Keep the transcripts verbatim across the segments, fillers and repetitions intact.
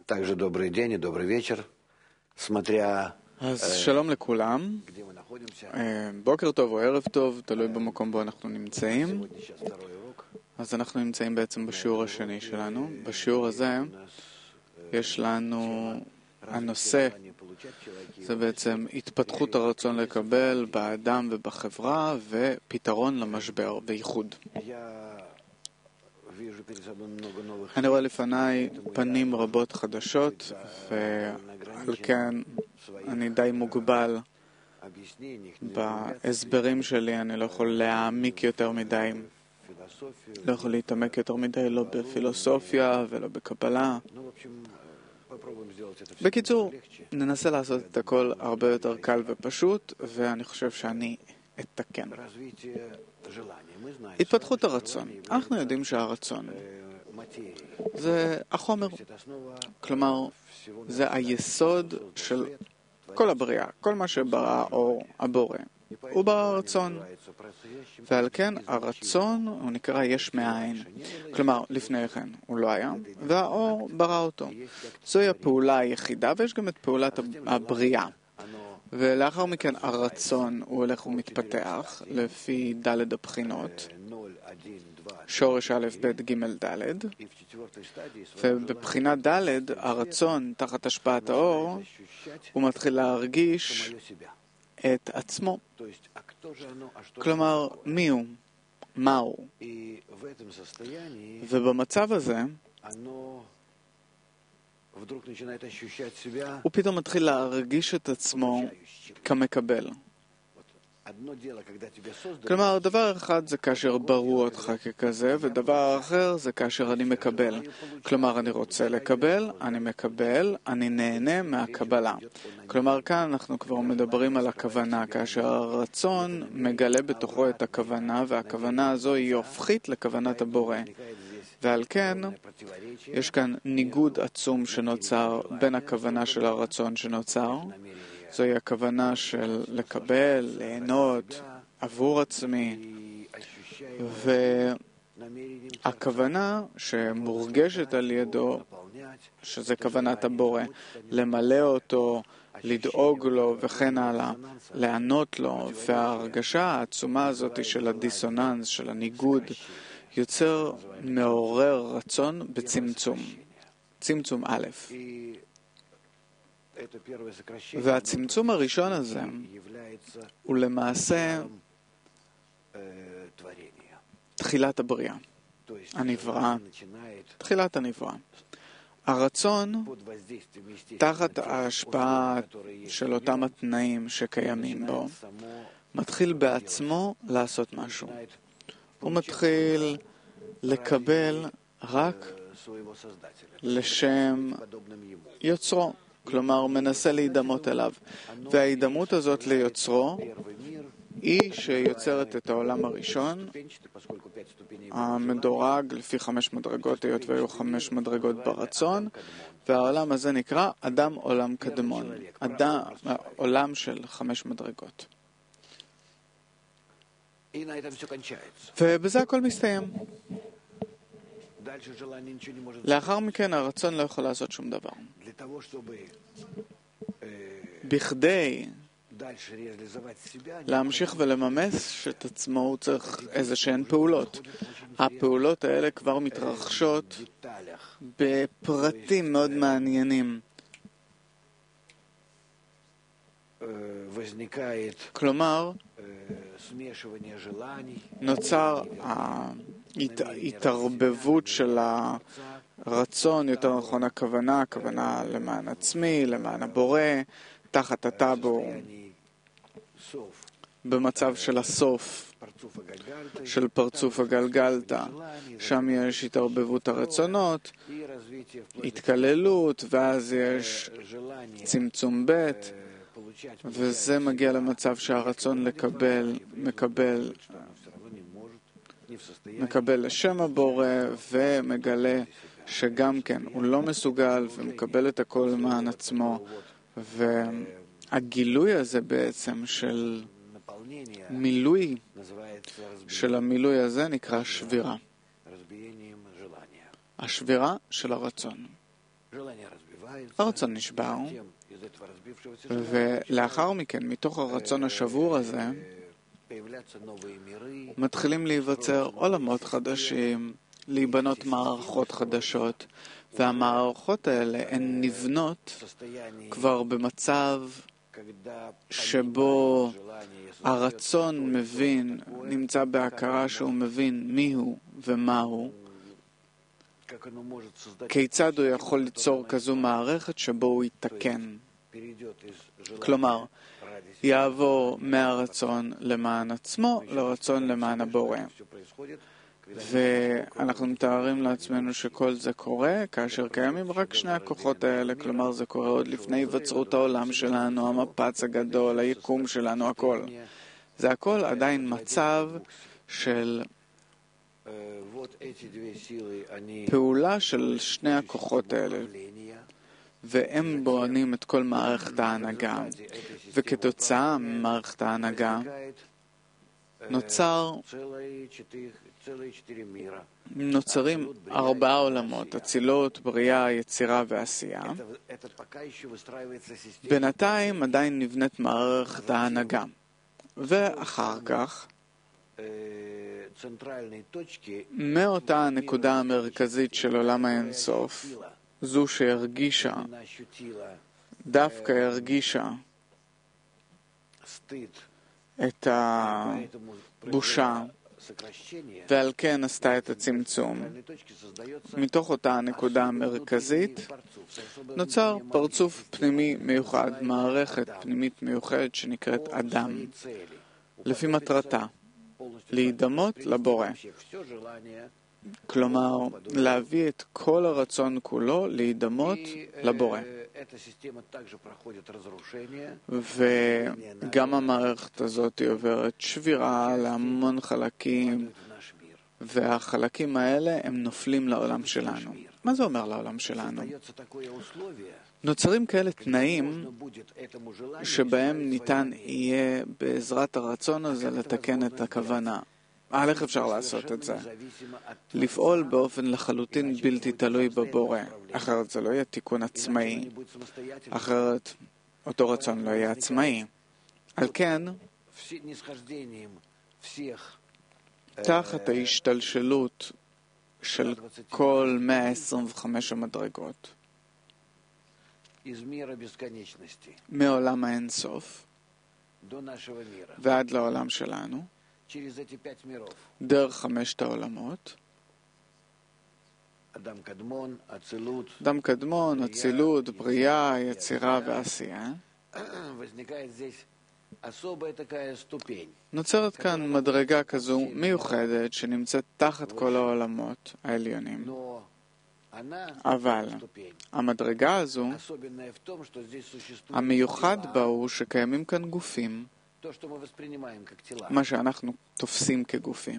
Также добрый день и добрый вечер, смотря אז שלום לכולם, где мы находимся. בוקר טוב או ערב טוב, תלוי במקום בו אנחנו נמצאים. Сегодня сейчас второй урок. אז אנחנו נמצאים בעצם בשיעור השני שלנו. בשיעור הזה יש לנו, הנושא זה בעצם התפתחות הרצון לקבל באדם ובחברה ופתרון למשבר וייחוד. אני רואה לפניי פנים רבות חדשות, ועל כן אני די מוגבל בהסברים שלי. אני לא יכול להעמיק יותר מדי, לא יכול להתעמק יותר מדי, לא בפילוסופיה ולא בקבלה. בקיצור, ננסה לעשות את הכל הרבה יותר קל ופשוט, ואני חושב שאני אתקן. התפתחות הרצון. אנחנו יודעים שהרצון זה החומר. כלומר, זה היסוד של כל הבריאה. כל מה שברא או הבורא הוא ברצון. ועל כן הרצון הוא נקרא יש מאין. כלומר, לפני כן הוא לא היה, והאור ברא אותו. זוהי הפעולה היחידה, ויש גם את פעולת הבריאה. ולאחר מכן הרצון הוא הולך ומתפתח לפי ד' הבחינות, שורש א' ב' ג' ד', ובבחינת ד' הרצון תחת השפעת האור הוא מתחיל להרגיש את עצמו. כלומר, מי הוא? מה הוא? ובמצב הזה הוא פתאום מתחיל להרגיש את עצמו כמקבל. כלומר, דבר אחד זה כאשר ברו אותך ככזה, ודבר אחר זה כאשר אני מקבל. כלומר, אני רוצה לקבל, אני מקבל, אני נהנה מהקבלה. כלומר, כאן אנחנו כבר מדברים על הכוונה, כאשר הרצון מגלה בתוכו את הכוונה, והכוונה הזו היא הופכית לכוונת הבורא. ועל כן, יש כאן ניגוד עצום שנוצר בין הכוונה של הרצון שנוצר. זוהי הכוונה של לקבל, ליהנות, עבור עצמי. והכוונה שמורגשת על ידו, שזה כוונת הבורא, למלא אותו, לדאוג לו וכן הלאה, לענות לו. וההרגשה העצומה הזאת של הדיסוננס, של הניגוד, יוצר מעורר רצון בצמצום. צמצום א'. והצמצום הראשון הזה הוא למעשה תחילת הבריאה. הנבראה. תחילת הנבראה. הרצון, תחת ההשפעה של אותם התנאים שקיימים בו, מתחיל בעצמו לעשות משהו. הוא מתחיל לקבל רק לשם יוצרו. כלומר, הוא מנסה להידמות אליו. וההידמות הזאת ליוצרו היא שיוצרת את העולם הראשון, המדורג לפי חמש מדרגות, היות והיו חמש מדרגות ברצון, והעולם הזה נקרא אדם עולם קדמון. אדם, עולם של חמש מדרגות. ובזה הכל מסתיים. לאחר מכן הרצון לא יכול לעשות שום דבר. בכדי להמשיך ולממש את עצמו הוא צריך איזה שהן פעולות. הפעולות האלה כבר מתרחשות בפרטים מאוד מעניינים. כלומר, נוצר ההתערבבות של הרצון, יותר נכון הכוונה, הכוונה למען עצמי, למען הבורא, תחת הטאבו, במצב של הסוף, של פרצוף הגלגלתא. שם יש התערבבות הרצונות, התקללות, ואז יש צמצום ב', וזה מגיע למצב שהרצון לקבל, מקבל, מקבל לשם הבורא, ומגלה שגם כן הוא לא מסוגל, ומקבל את הכל למען עצמו. והגילוי הזה בעצם של מילוי, של המילוי הזה נקרא שבירה. השבירה של הרצון. הרצון נשבר, ולאחר מכן, מתוך הרצון השבור הזה, מתחילים להיווצר עולמות חדשים, להיבנות מערכות חדשות, והמערכות האלה הן נבנות כבר במצב שבו הרצון מבין, נמצא בהכרה שהוא מבין מיהו ומהו, כיצד הוא יכול ליצור כזו מערכת שבו הוא יתקן. כלומר, יעבור מהרצון למען עצמו לרצון למען הבורא. ואנחנו מתארים לעצמנו שכל זה קורה כאשר קיימים רק שני הכוחות האלה, כלומר זה קורה עוד לפני היווצרות העולם שלנו, המפץ הגדול, היקום שלנו, הכל. זה הכל עדיין מצב של פעולה של שני הכוחות האלה, והם בונים את כל מערכת ההנהגה, וכתוצאה ממערכת ההנהגה נוצר נוצרים ארבעה עולמות, אצילות, בריאה, יצירה ועשייה. בינתיים עדיין נבנית מערכת ההנהגה, ואחר כך מאותה הנקודה המרכזית של עולם האינסוף, זו שהרגישה, דווקא הרגישה את הבושה, ועל כן עשתה את הצמצום. מתוך אותה הנקודה המרכזית נוצר פרצוף פנימי מיוחד, מערכת פנימית מיוחדת שנקראת אדם, לפי מטרתה, להידמות לבורא. כלומר, להביא את כל הרצון כולו להידמות לבורא. וגם המערכת הזאת עוברת שבירה להמון חלקים, והחלקים האלה הם נופלים לעולם שלנו. מה זה אומר לעולם שלנו? נוצרים כאלה תנאים שבהם ניתן יהיה בעזרת הרצון הזה לתקן את הכוונה. על איך אפשר לעשות את זה? לפעול באופן לחלוטין בלתי תלוי בבורא, אחרת זה לא יהיה תיקון עצמאי, אחרת אותו רצון לא יהיה עצמאי. על כן, תחת ההשתלשלות של כל מאה עשרים וחמש המדרגות, מעולם האינסוף ועד לעולם שלנו, דרך חמשת העולמות, אדם קדמון, אצילות, בריאה, יצירה ועשייה, נוצרת כאן מדרגה כזו מיוחדת שנמצאת תחת כל העולמות העליונים. אבל המדרגה הזו, המיוחד בה הוא שקיימים כאן גופים, מה שאנחנו תופסים כגופים.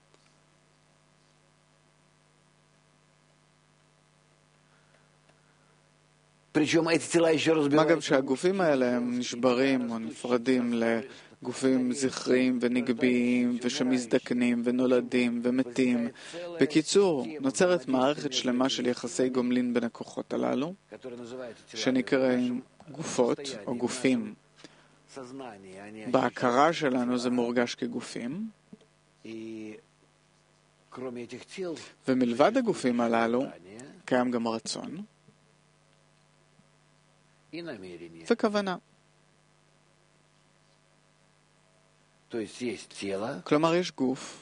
מה גם שהגופים האלה הם נשברים או נפרדים לגופים זכריים ונגביים ושמזדקנים ונולדים ומתים. בקיצור, נוצרת מערכת שלמה של יחסי גומלין בין הכוחות הללו, שנקראים גופות או גופים. בהכרה שלנו זה מורגש כגופים, ומלבד הגופים הללו קיים גם רצון וכוונה. כלומר, יש גוף,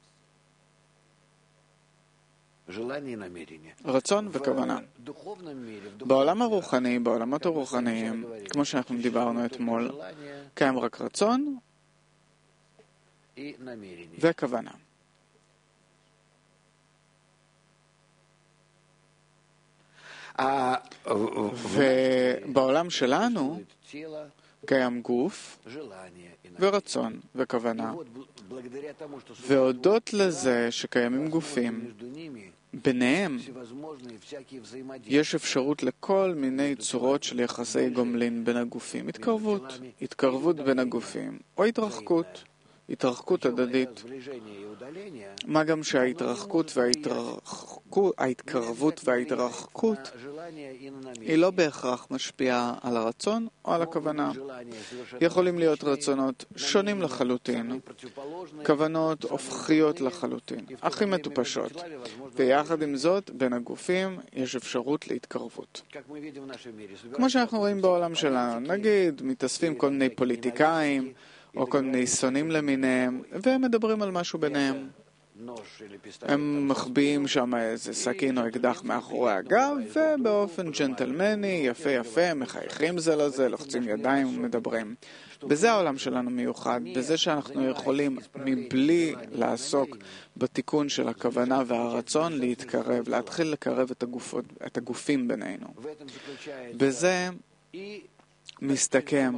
רצון וכוונה. בעולם הרוחני, בעולמות הרוחניים, כמו שאנחנו דיברנו אתמול, קיים רק רצון וכוונה. ובעולם שלנו קיים גוף ורצון וכוונה, והודות לזה שקיימים גופים, ביניהם יש אפשרות לכל מיני צורות של יחסי גומלין בין הגופים, התקרבות, התקרבות בין הגופים, או התרחקות, התרחקות הדדית, מה גם שההתרחקות וההתקרבות וההתרחקות היא לא בהכרח משפיעה על הרצון או על הכוונה. יכולים להיות רצונות שונים לחלוטין, כוונות הופכיות לחלוטין, הכי מטופשות, ויחד עם זאת בין הגופים יש אפשרות להתקרבות. כמו שאנחנו רואים בעולם שלנו, נגיד מתאספים כל מיני פוליטיקאים או כל מיני שונאים למיניהם והם מדברים על משהו ביניהם. הם מחביאים שם איזה סכין או אקדח מאחורי הגב ובאופן ג'נטלמני, יפה יפה, מחייכים זה לזה, לוחצים ידיים ומדברים. בזה העולם שלנו מיוחד, בזה שאנחנו יכולים מבלי לעסוק בתיקון של הכוונה והרצון להתקרב, להתחיל לקרב את, הגופות, את הגופים בינינו. בזה מסתכם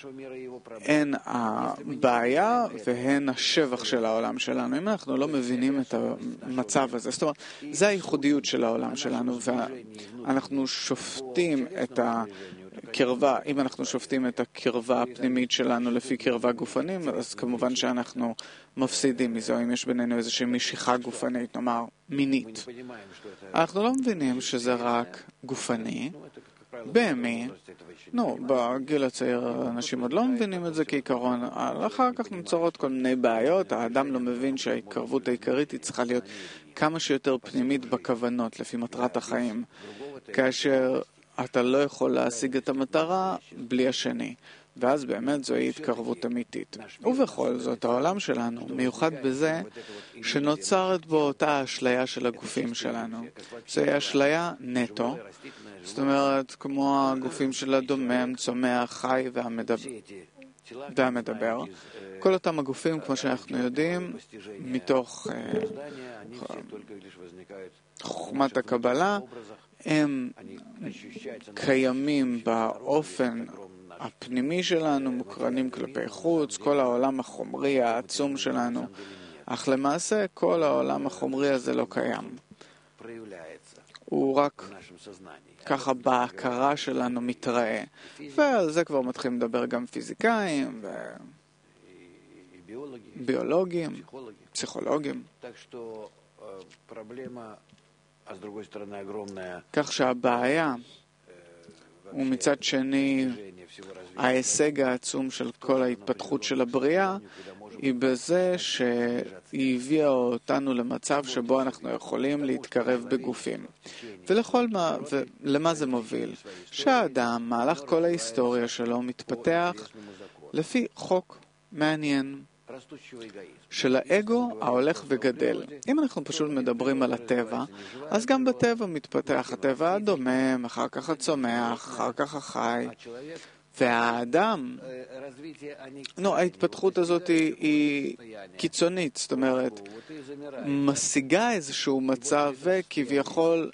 הן הבעיה והן השבח של העולם שלנו. אם אנחנו לא מבינים את המצב הזה, זאת אומרת, זה הייחודיות של העולם שלנו, ואנחנו שופטים את הקרבה, אם אנחנו שופטים את הקרבה הפנימית שלנו לפי קרבה גופנים, אז כמובן שאנחנו מפסידים מזה, אם יש בינינו איזושהי משיכה גופנית, נאמר מינית. אנחנו לא מבינים שזה רק גופני, בהמי, נו, בגיל הצעיר אנשים עוד לא מבינים את זה כעיקרון, אחר כך נוצרות כל מיני בעיות, האדם לא מבין שההתקרבות העיקרית היא צריכה להיות כמה שיותר פנימית בכוונות, לפי מטרת החיים, כאשר אתה לא יכול להשיג את המטרה בלי השני, ואז באמת זוהי התקרבות אמיתית. ובכל זאת, העולם שלנו מיוחד בזה שנוצרת בו אותה אשליה של הגופים שלנו. זוהי אשליה נטו, זאת אומרת, כמו הגופים של הדומם, צומח, חי והמדבר. והמדבר. כל אותם הגופים, כמו שאנחנו יודעים, מתוך חוכמת הקבלה, הם קיימים באופן הפנימי שלנו, מוקרנים כלפי חוץ, כל העולם החומרי העצום שלנו, אך למעשה כל העולם החומרי הזה לא קיים. הוא רק ככה בהכרה שלנו מתראה, ועל זה כבר מתחילים לדבר גם פיזיקאים וביולוגים, פסיכולוגים. כך שהבעיה ומצד שני ההישג העצום של כל ההתפתחות של הבריאה היא בזה שהיא הביאה אותנו למצב שבו אנחנו יכולים להתקרב בגופים. ולכל מה, ולמה זה מוביל? שהאדם, מהלך כל ההיסטוריה שלו, מתפתח לפי חוק מעניין של האגו ההולך וגדל. אם אנחנו פשוט מדברים על הטבע, אז גם בטבע מתפתח הטבע הדומם, אחר כך הצומח, אחר כך החי. והאדם, נו, ההתפתחות הזאת היא, היא קיצונית, זאת אומרת, משיגה איזשהו מצב וכביכול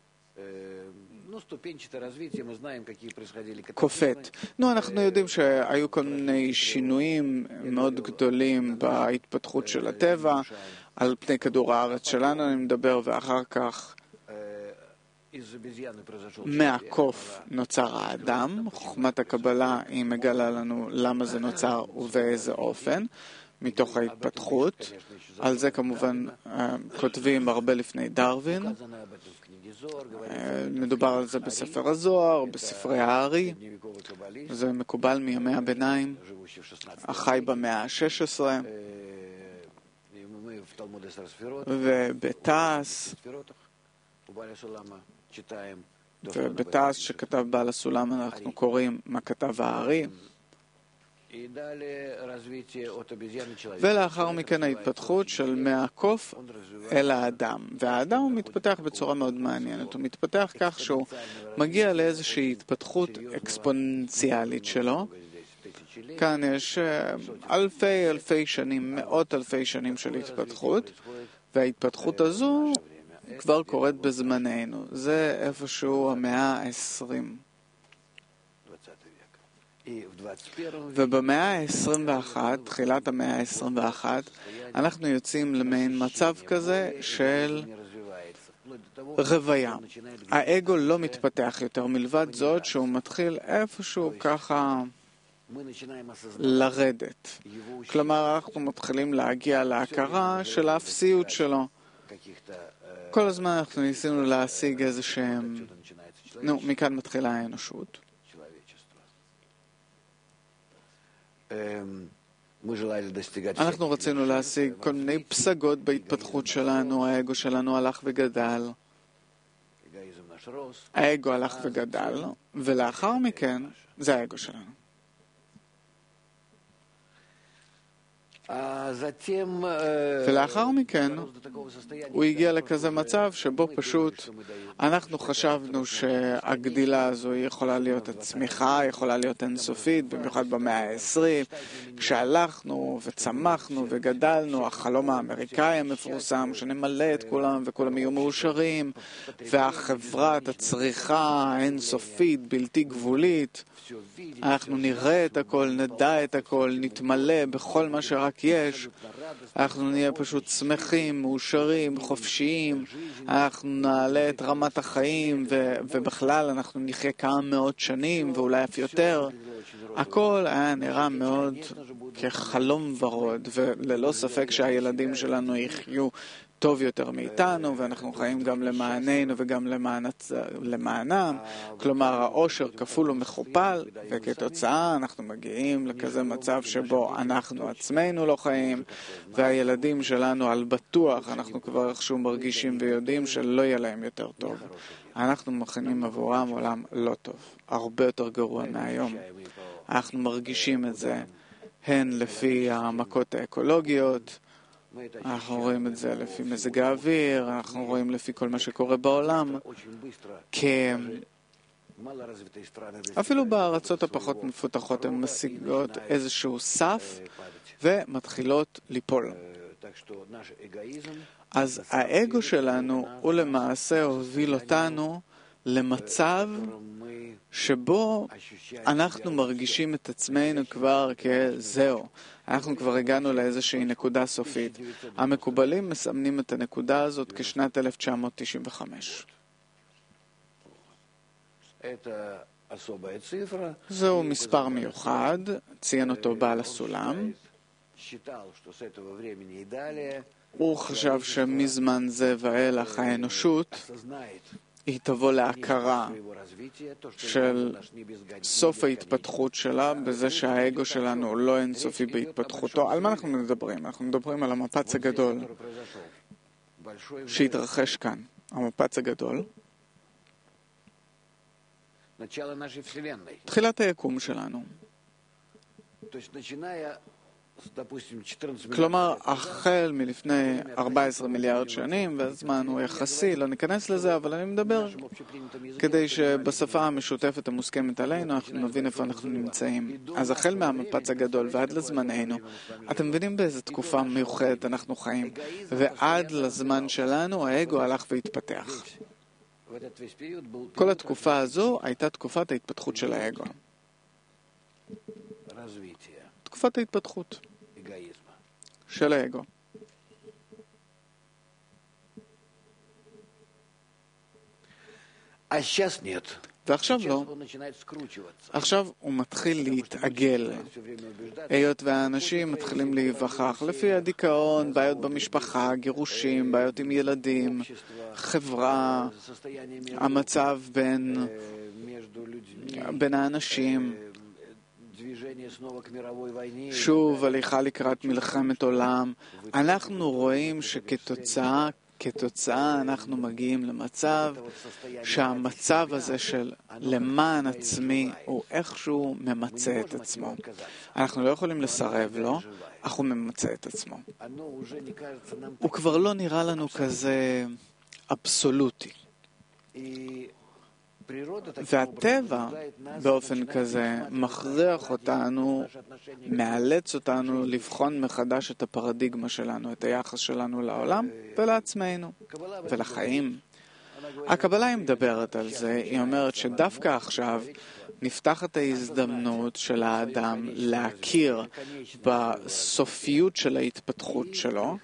קופט. נו, אנחנו יודעים שהיו כל מיני שינויים מאוד גדולים בהתפתחות של הטבע, על פני כדור הארץ שלנו אני מדבר, ואחר כך מהקוף נוצר האדם. חוכמת הקבלה היא מגלה לנו למה זה נוצר ובאיזה אופן, מתוך ההתפתחות. על זה כמובן כותבים הרבה לפני דרווין. מדובר על זה בספר הזוהר, בספרי הארי. זה מקובל מימי הביניים, החי במאה ה-שש עשרה. ובתעש, ובתעש שכתב בעל הסולם אנחנו קוראים מה כתב הארי. ולאחר מכן ההתפתחות של מהקוף אל האדם. והאדם הוא מתפתח בצורה מאוד מעניינת. הוא מתפתח כך שהוא מגיע לאיזושהי התפתחות אקספוננציאלית שלו. כאן יש אלפי אלפי שנים, מאות אלפי שנים של התפתחות, וההתפתחות הזו כבר קורית בזמננו. זה איפשהו המאה ה-עשרים. ובמאה ה-עשרים ואחת, תחילת המאה ה-עשרים ואחת, אנחנו יוצאים למעין מצב כזה של רוויה. האגו לא מתפתח יותר מלבד זאת שהוא מתחיל איפשהו ככה לרדת. כלומר, אנחנו מתחילים להגיע להכרה של האפסיות שלו. כל הזמן אנחנו ניסינו להשיג איזה שהם... נו, מכאן מתחילה האנושות. אנחנו רצינו להשיג כל מיני פסגות בהתפתחות שלנו, האגו שלנו הלך וגדל. האגו הלך וגדל, ולאחר מכן זה האגו שלנו. ולאחר מכן הוא הגיע לכזה מצב שבו פשוט אנחנו חשבנו שהגדילה הזו יכולה להיות הצמיחה, יכולה להיות אינסופית, במיוחד במאה העשרים, כשהלכנו וצמחנו וגדלנו, החלום האמריקאי המפורסם שנמלא את כולם וכולם יהיו מאושרים, והחברת הצריכה האינסופית, בלתי גבולית, אנחנו נראה את הכל, נדע את הכל, נתמלא בכל מה שרק יש, אנחנו נהיה פשוט שמחים, מאושרים, חופשיים, אנחנו נעלה את רמת החיים ו- ובכלל אנחנו נחיה כמה מאות שנים ואולי אף יותר. הכל היה נראה מאוד כחלום ורוד, וללא ספק שהילדים שלנו יחיו טוב יותר מאיתנו, ואנחנו חיים גם למעננו וגם למען, למענם. כלומר, העושר כפול ומכופל, וכתוצאה אנחנו מגיעים לכזה מצב שבו אנחנו עצמנו לא חיים, והילדים שלנו על בטוח, אנחנו כבר איכשהו מרגישים ויודעים שלא יהיה להם יותר טוב. אנחנו מכינים עבורם עולם לא טוב, הרבה יותר גרוע מהיום. אנחנו מרגישים את זה הן לפי המכות האקולוגיות, אנחנו רואים את זה לפי מזג האוויר, אנחנו רואים לפי כל מה שקורה בעולם, כי אפילו בארצות הפחות מפותחות הן משיגות איזשהו סף ומתחילות ליפול. אז האגו שלנו הוא למעשה הוביל אותנו למצב שבו אנחנו מרגישים את עצמנו כבר כזהו. אנחנו כבר הגענו לאיזושהי נקודה סופית. המקובלים מסמנים את הנקודה הזאת כשנת אלף תשע מאות תשעים וחמש. זהו מספר מיוחד, ציין אותו בעל הסולם. הוא חשב שמזמן זה ואילך האנושות היא תבוא להכרה של סוף ההתפתחות שלה, בזה שהאגו שלנו לא אינסופי בהתפתחותו. על מה אנחנו מדברים? אנחנו מדברים על המפץ הגדול שהתרחש כאן. המפץ הגדול, תחילת היקום שלנו. כלומר, החל מלפני ארבע עשרה מיליארד שנים, והזמן הוא יחסי, לא ניכנס לזה, אבל אני מדבר כדי שבשפה המשותפת המוסכמת עלינו, אנחנו נבין איפה אנחנו נמצאים. אז החל מהמפץ הגדול ועד לזמננו, אתם מבינים באיזו תקופה מיוחדת אנחנו חיים, ועד לזמן שלנו האגו הלך והתפתח. כל התקופה הזו הייתה תקופת ההתפתחות של האגו. תקופת ההתפתחות של האגו. ועכשיו לא. עכשיו הוא מתחיל להתעגל. היות והאנשים מתחילים להיווכח לפי הדיכאון, בעיות במשפחה, גירושים, בעיות עם ילדים, חברה, המצב בין, בין האנשים, שוב הליכה לקראת מלחמת עולם. אנחנו רואים שכתוצאה כתוצאה אנחנו מגיעים למצב שהמצב הזה של למען עצמי הוא איכשהו ממצא את עצמו. אנחנו לא יכולים לסרב לו, אך הוא ממצא את עצמו. הוא כבר לא נראה לנו כזה אבסולוטי. והטבע באופן כזה מכריח אותנו, מאלץ אותנו לבחון מחדש את הפרדיגמה שלנו, את היחס שלנו לעולם ולעצמנו ולחיים. הקבלה היא מדברת על זה, היא אומרת שדווקא עכשיו נפתחת ההזדמנות של האדם להכיר בסופיות של ההתפתחות שלו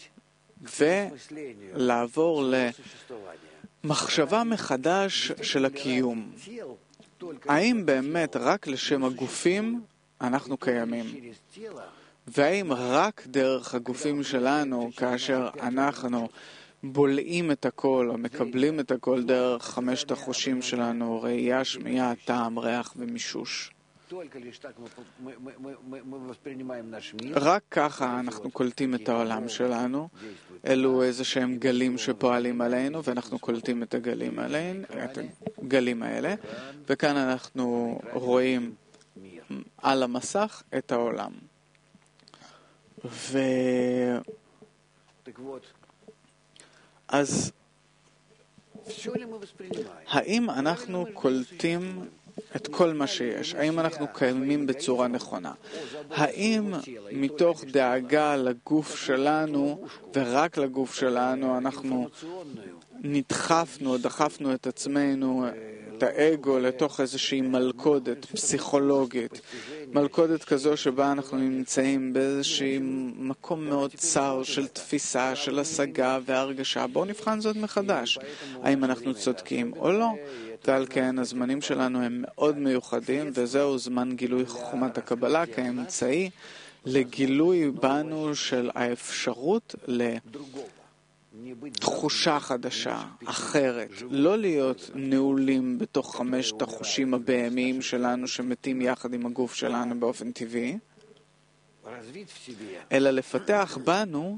ולעבור ל... מחשבה מחדש של הקיום. האם באמת רק לשם הגופים אנחנו קיימים. והאם רק דרך הגופים שלנו, כאשר אנחנו בולעים את הכל או מקבלים את הכל דרך חמשת החושים שלנו, ראייה, שמיעה, טעם, ריח ומישוש, רק ככה אנחנו קולטים את העולם שלנו? אלו איזה שהם גלים שפועלים עלינו, ואנחנו קולטים את הגלים עליהם, את הגלים האלה, וכאן אנחנו רואים על המסך את העולם. ו... אז האם אנחנו קולטים את כל מה שיש? האם אנחנו קיימים בצורה נכונה? האם מתוך דאגה לגוף שלנו ורק לגוף שלנו אנחנו נדחפנו, דחפנו את עצמנו, את האגו, לתוך איזושהי מלכודת פסיכולוגית, מלכודת כזו שבה אנחנו נמצאים באיזושהי מקום מאוד צר של תפיסה, של השגה והרגשה? בואו נבחן זאת מחדש. האם אנחנו צודקים או לא? ועל כן הזמנים שלנו הם מאוד מיוחדים, וזהו זמן גילוי חוכמת הקבלה כאמצעי לגילוי בנו של האפשרות לתחושה חדשה, אחרת. לא להיות נעולים בתוך חמשת החושים הבהמיים שלנו שמתים יחד עם הגוף שלנו באופן טבעי, אלא לפתח בנו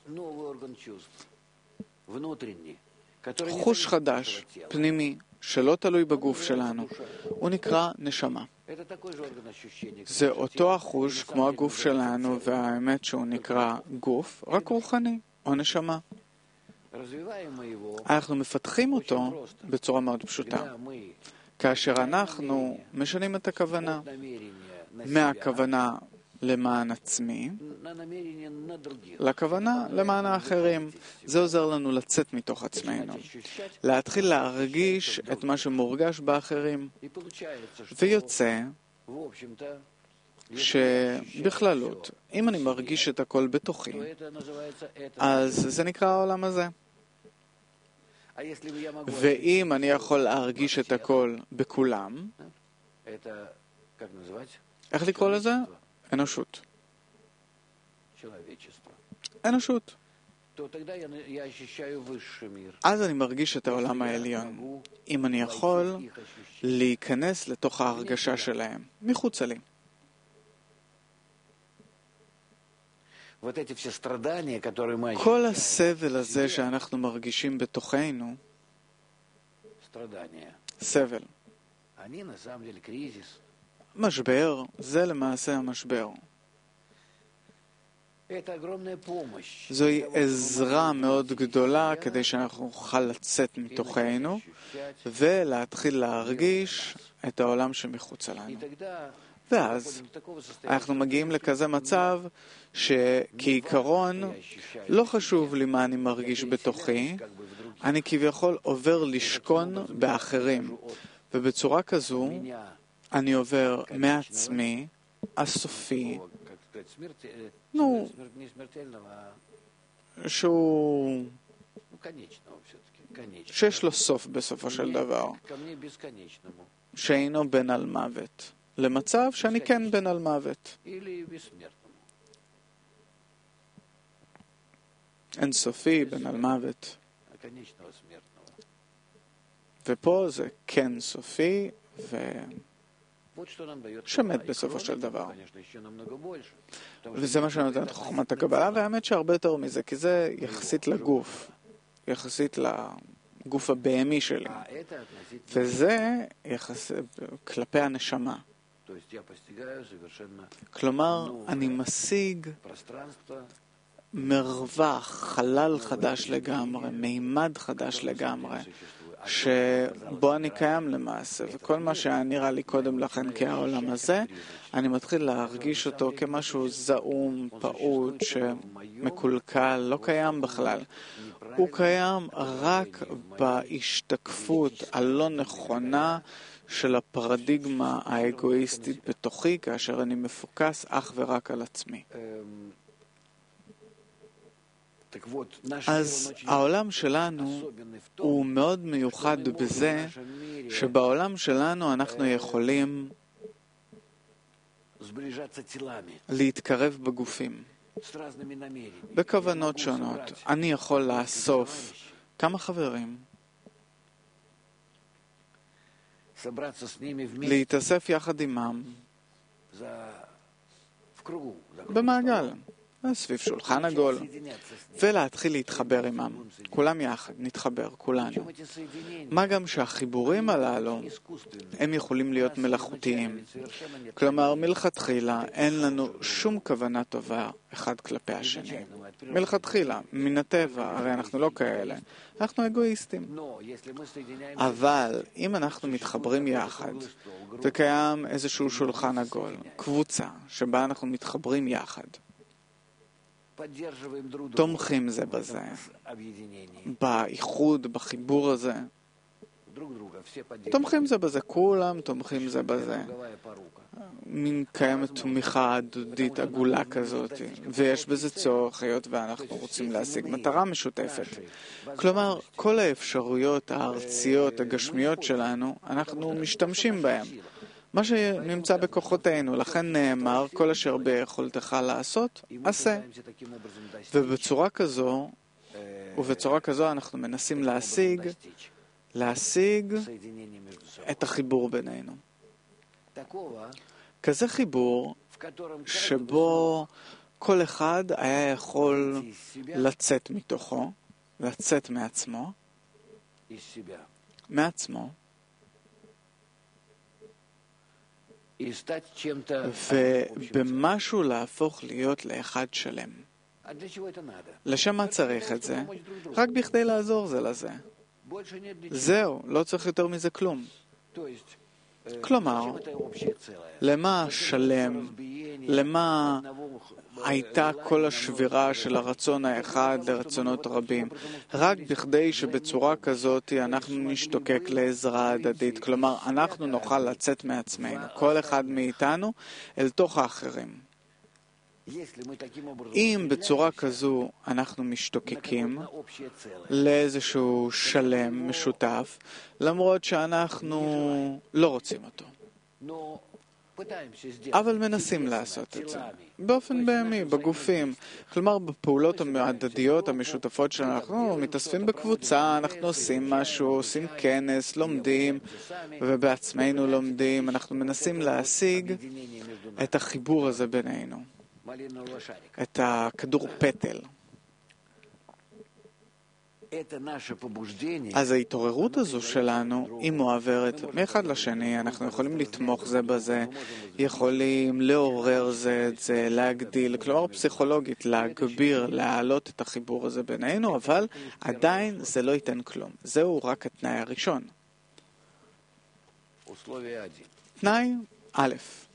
חוש חדש, פנימי, שלא תלוי בגוף שלנו. הוא נקרא נשמה. זה אותו החוש כמו הגוף שלנו, והאמת שהוא נקרא גוף, רק רוחני או נשמה. אנחנו מפתחים אותו בצורה מאוד פשוטה. כאשר אנחנו משנים את הכוונה מהכוונה למען עצמי לכוונה למען האחרים. זה עוזר לנו לצאת מתוך עצמנו, להתחיל להרגיש את מה שמורגש באחרים, ויוצא שבכללות, אם אני מרגיש את הכל בתוכי, אז זה נקרא העולם הזה. ואם אני יכול להרגיש את הכל בכולם, איך לקרוא לזה? אנושות. אנושות. אז אני מרגיש את העולם העליון. אם אני יכול להיכנס לתוך ההרגשה שלהם, מחוצה לי. כל הסבל הזה שאנחנו מרגישים בתוכנו, סבל, משבר, זה למעשה המשבר. זוהי עזרה מאוד גדולה כדי שאנחנו נוכל לצאת מתוכנו ולהתחיל להרגיש את העולם שמחוץ לנו. ואז אנחנו מגיעים לכזה מצב שכעיקרון לא חשוב לי מה אני מרגיש בתוכי, אני כביכול עובר לשכון באחרים, ובצורה כזו אני עובר מעצמי הסופי, נו, שהוא שיש לו סוף בסופו של דבר, שאינו בן על מוות, למצב שאני כן בן על מוות. אין סופי, בן על מוות. ופה זה כן סופי ושמת בסופו של דבר. וזה מה שנותן את חוכמת הקבלה, והאמת שהרבה יותר מזה, כי זה יחסית לגוף, יחסית לגוף הבהמי שלי. וזה יחס כלפי הנשמה. כלומר, אני משיג מרווח, חלל חדש לגמרי, מימד חדש לגמרי, שבו אני קיים למעשה, וכל מה שהיה נראה לי קודם לכן כעולם הזה, אני מתחיל להרגיש אותו כמשהו זעום, פעוט, שמקולקל, לא קיים בכלל. הוא קיים רק בהשתקפות הלא נכונה של הפרדיגמה האגואיסטית בתוכי, כאשר אני מפוקס אך ורק על עצמי. אז העולם שלנו הוא מאוד מיוחד בזה שבעולם שלנו אנחנו יכולים להתקרב בגופים, בכוונות שונות. אני יכול לאסוף כמה חברים, להתאסף יחד עמם, במעגל, סביב שולחן עגול, ולהתחיל להתחבר עמם. כולם יחד, נתחבר, כולנו. מה גם שהחיבורים הללו, הם יכולים להיות מלאכותיים. כלומר, מלכתחילה אין לנו שום כוונה טובה אחד כלפי השני. מלכתחילה, מן הטבע, הרי אנחנו לא כאלה. אנחנו אגואיסטים. אבל אם אנחנו מתחברים יחד, וקיים איזשהו שולחן עגול, קבוצה שבה אנחנו מתחברים יחד, תומכים זה בזה, באיחוד, בחיבור הזה. תומכים זה בזה, כולם תומכים זה בזה. מין קיימת תמיכה הדדית עגולה כזאת, ויש בזה צורך, היות ואנחנו רוצים להשיג מטרה משותפת. כלומר, כל האפשרויות הארציות, הגשמיות שלנו, אנחנו משתמשים בהן. מה שנמצא בכוחותינו, לכן נאמר, כל אשר ביכולתך לעשות, עשה. ובצורה כזו, ובצורה כזו אנחנו מנסים להשיג, להשיג את החיבור בינינו. כזה חיבור שבו כל אחד היה יכול לצאת מתוכו, לצאת מעצמו, מעצמו, ובמשהו להפוך להיות לאחד שלם. לשם מה צריך את זה? רק בכדי לעזור זה לזה. זהו, לא צריך יותר מזה כלום. כלומר, למה שלם, למה הייתה כל השבירה של הרצון האחד לרצונות רבים? רק בכדי שבצורה כזאת אנחנו נשתוקק לעזרה הדדית. כלומר, אנחנו נוכל לצאת מעצמנו, כל אחד מאיתנו, אל תוך האחרים. אם בצורה כזו אנחנו משתוקקים לאיזשהו שלם משותף, למרות שאנחנו לא רוצים אותו, אבל מנסים לעשות את זה באופן בהמי, בגופים. כלומר, בפעולות ההדדיות המשותפות שלנו, אנחנו מתאספים בקבוצה, אנחנו עושים משהו, עושים כנס, לומדים, ובעצמנו לומדים. אנחנו מנסים להשיג את החיבור הזה בינינו, את הכדור פטל. אז ההתעוררות הזו שלנו, היא מועברת מאחד לשני, אנחנו יכולים לתמוך זה בזה, יכולים לעורר זה את זה, להגדיל, כלומר פסיכולוגית, להגביר, להעלות את החיבור הזה בינינו, אבל עדיין זה לא ייתן כלום. זהו רק התנאי הראשון. תנאי א'.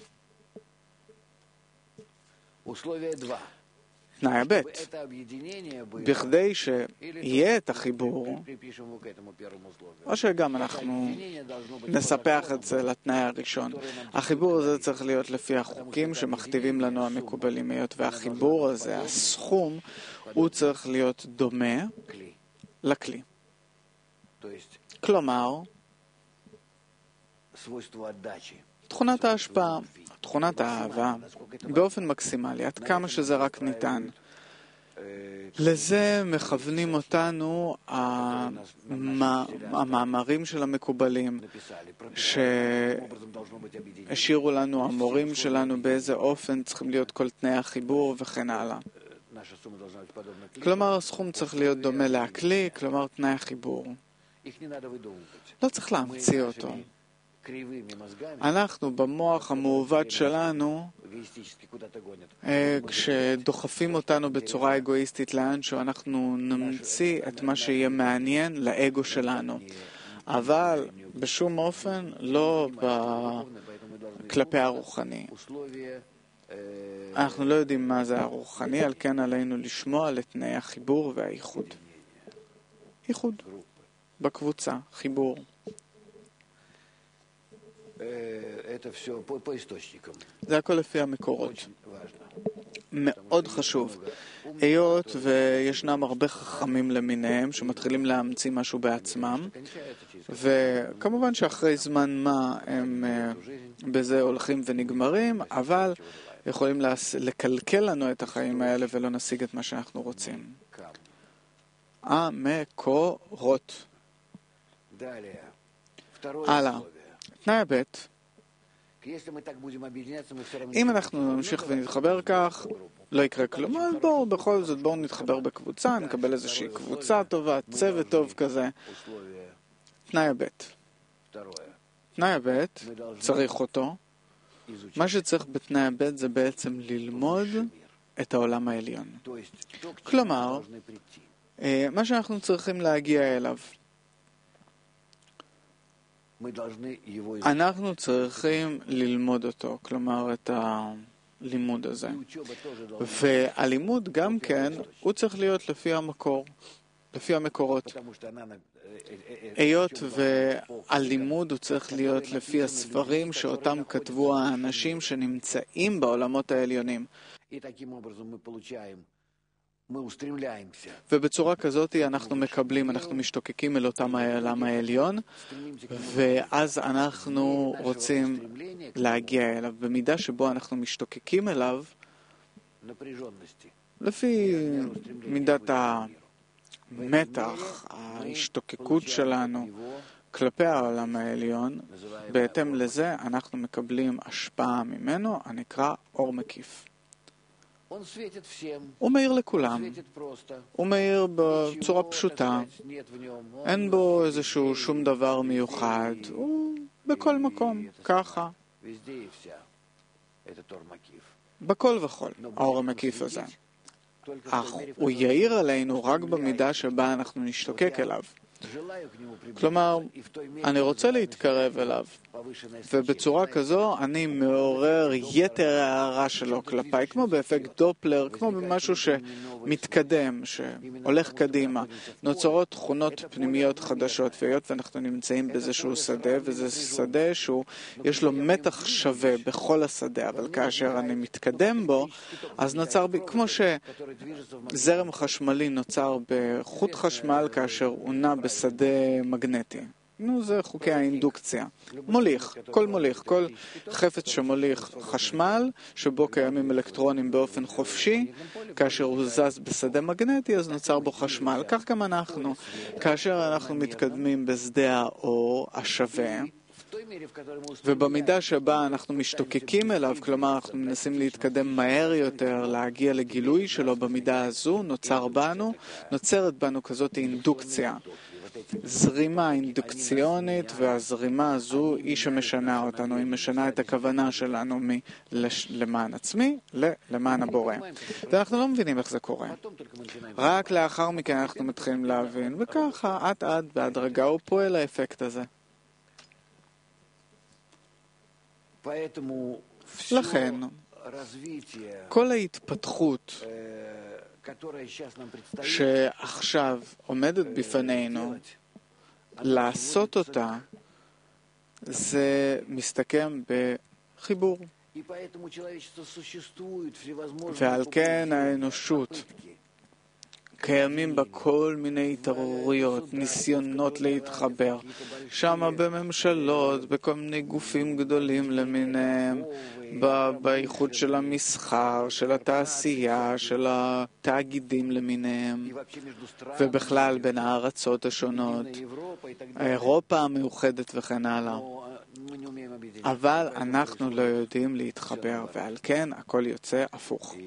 תנאי ב', בכדי שיהיה את החיבור, או שגם אנחנו נספח את זה לתנאי הראשון. החיבור הזה צריך להיות לפי החוקים שמכתיבים לנו המקובלים, היות והחיבור הזה, הסכום, הוא צריך להיות דומה לכלי. כלומר, תכונת ההשפעה, תכונת האהבה, באופן מקסימלי, עד כמה שזה רק ניתן. לזה מכוונים אותנו המאמרים של המקובלים, שהשאירו לנו המורים שלנו באיזה אופן צריכים להיות כל תנאי החיבור וכן הלאה. כלומר, הסכום צריך להיות דומה להכלי, כלומר תנאי החיבור. לא צריך להמציא אותו. אנחנו במוח המעוות שלנו, כשדוחפים אותנו בצורה אגואיסטית לאנשהו, אנחנו נמציא את מה שיהיה מעניין לאגו שלנו, אבל בשום אופן לא כלפי הרוחני. אנחנו לא יודעים מה זה הרוחני, על כן עלינו לשמוע לתנאי החיבור והאיחוד. איחוד בקבוצה, חיבור. זה הכל לפי המקורות. מאוד חשוב. היות וישנם הרבה חכמים למיניהם שמתחילים להמציא משהו בעצמם, וכמובן שאחרי זמן מה הם בזה הולכים ונגמרים, אבל יכולים לקלקל לנו את החיים האלה ולא נשיג את מה שאנחנו רוצים. המקורות. הלאה. תנאי הבית. אם אנחנו נמשיך ונתחבר כך, לא יקרה כלום. אז בואו, בכל זאת, בואו נתחבר בקבוצה, נקבל איזושהי קבוצה טובה, צוות טוב כזה. תנאי הבית. תנאי הבית, צריך אותו. מה שצריך בתנאי הבית זה בעצם ללמוד את העולם העליון. כלומר, מה שאנחנו צריכים להגיע אליו. אנחנו צריכים ללמוד אותו, כלומר את הלימוד הזה. והלימוד גם כן, הוא צריך להיות לפי המקור, לפי המקורות. היות והלימוד הוא צריך להיות לפי הספרים שאותם כתבו האנשים שנמצאים בעולמות העליונים. ובצורה כזאת אנחנו מקבלים, אנחנו משתוקקים אל אותם העולם העליון, ואז אנחנו רוצים להגיע אליו. במידה שבו אנחנו משתוקקים אליו, לפי מידת המתח, ההשתוקקות שלנו כלפי העולם העליון, בהתאם לזה אנחנו מקבלים השפעה ממנו, הנקרא אור מקיף. הוא מאיר לכולם, הוא מאיר בצורה פשוטה, אין בו איזשהו שום דבר מיוחד, הוא בכל מקום, ככה. בכל וכל, האור המקיף הזה. אך הוא יאיר עלינו רק במידה שבה אנחנו נשתוקק אליו. כלומר, אני רוצה להתקרב אליו, ובצורה כזו אני מעורר יתר הערה שלו כלפיי, כמו באפקט דופלר, כמו במשהו שמתקדם, שהולך קדימה. נוצרות תכונות פנימיות חדשות, והיות ואנחנו נמצאים באיזשהו שדה, וזה שדה שיש לו מתח שווה בכל השדה, אבל כאשר אני מתקדם בו, אז נוצר, כמו שזרם חשמלי נוצר בחוט חשמל כאשר הוא נע בשדה מגנטי. נו, זה חוקי האינדוקציה. מוליך, כל מוליך, כל חפץ שמוליך חשמל, שבו קיימים אלקטרונים באופן חופשי, כאשר הוא זז בשדה מגנטי, אז נוצר בו חשמל. כך גם אנחנו. כאשר אנחנו מתקדמים בשדה האור השווה, ובמידה שבה אנחנו משתוקקים אליו, כלומר אנחנו מנסים להתקדם מהר יותר, להגיע לגילוי שלו, במידה הזו נוצר בנו, נוצרת בנו כזאת אינדוקציה. זרימה אינדוקציונית, והזרימה הזו היא שמשנה אותנו, היא משנה את הכוונה שלנו למען עצמי למען הבורא. ואנחנו לא מבינים איך זה קורה. רק לאחר מכן אנחנו מתחילים להבין, וככה עד עד בהדרגה הוא פועל האפקט הזה. לכן, כל ההתפתחות שעכשיו עומדת בפנינו, לעשות אותה, זה מסתכם בחיבור. ועל כן האנושות קיימים בה כל מיני התעוררויות, ניסיונות להתחבר. שמה בממשלות, בכל מיני גופים גדולים למיניהם, בייחוד של המסחר, של התעשייה, של התאגידים למיניהם, ובכלל בין הארצות השונות, אירופה המאוחדת וכן הלאה. אבל אנחנו לא יודעים להתחבר, ועל כן הכל יוצא הפוך.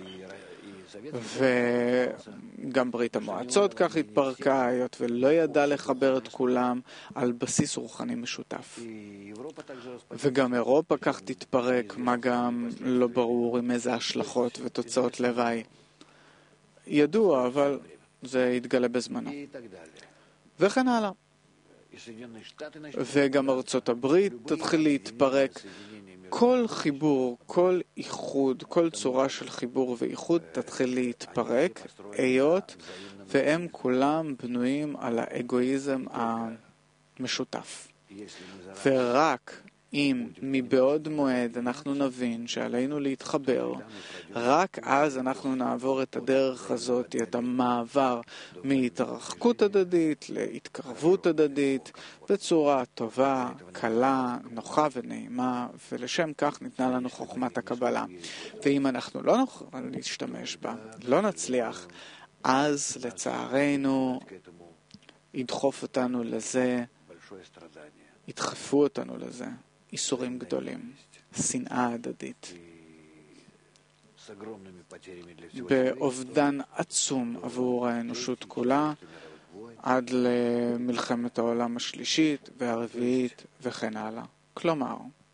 וגם ברית המועצות כך התפרקה, היות ולא ידע לחבר את כולם על בסיס רוחני משותף. וגם אירופה כך תתפרק, מה גם לא ברור עם איזה השלכות ותוצאות לוואי. ידוע, אבל זה יתגלה בזמנו. וכן הלאה. וגם ארצות הברית תתחיל להתפרק. כל חיבור, כל איחוד, כל צורה של חיבור ואיחוד תתחיל להתפרק, היות והם כולם בנויים על האגואיזם המשותף. ורק אם מבעוד מועד אנחנו נבין שעלינו להתחבר, רק אז אנחנו נעבור את הדרך הזאת, את המעבר מהתרחקות הדדית להתקרבות הדדית, בצורה טובה, קלה, נוחה ונעימה, ולשם כך ניתנה לנו חוכמת הקבלה. ואם אנחנו לא נוכל להשתמש בה, לא נצליח, אז לצערנו ידחוף אותנו לזה, ידחפו אותנו לזה, איסורים גדולים, שנאה הדדית, באובדן עצום עבור האנושות כולה, עד למלחמת העולם השלישית והרביעית וכן הלאה. כלומר,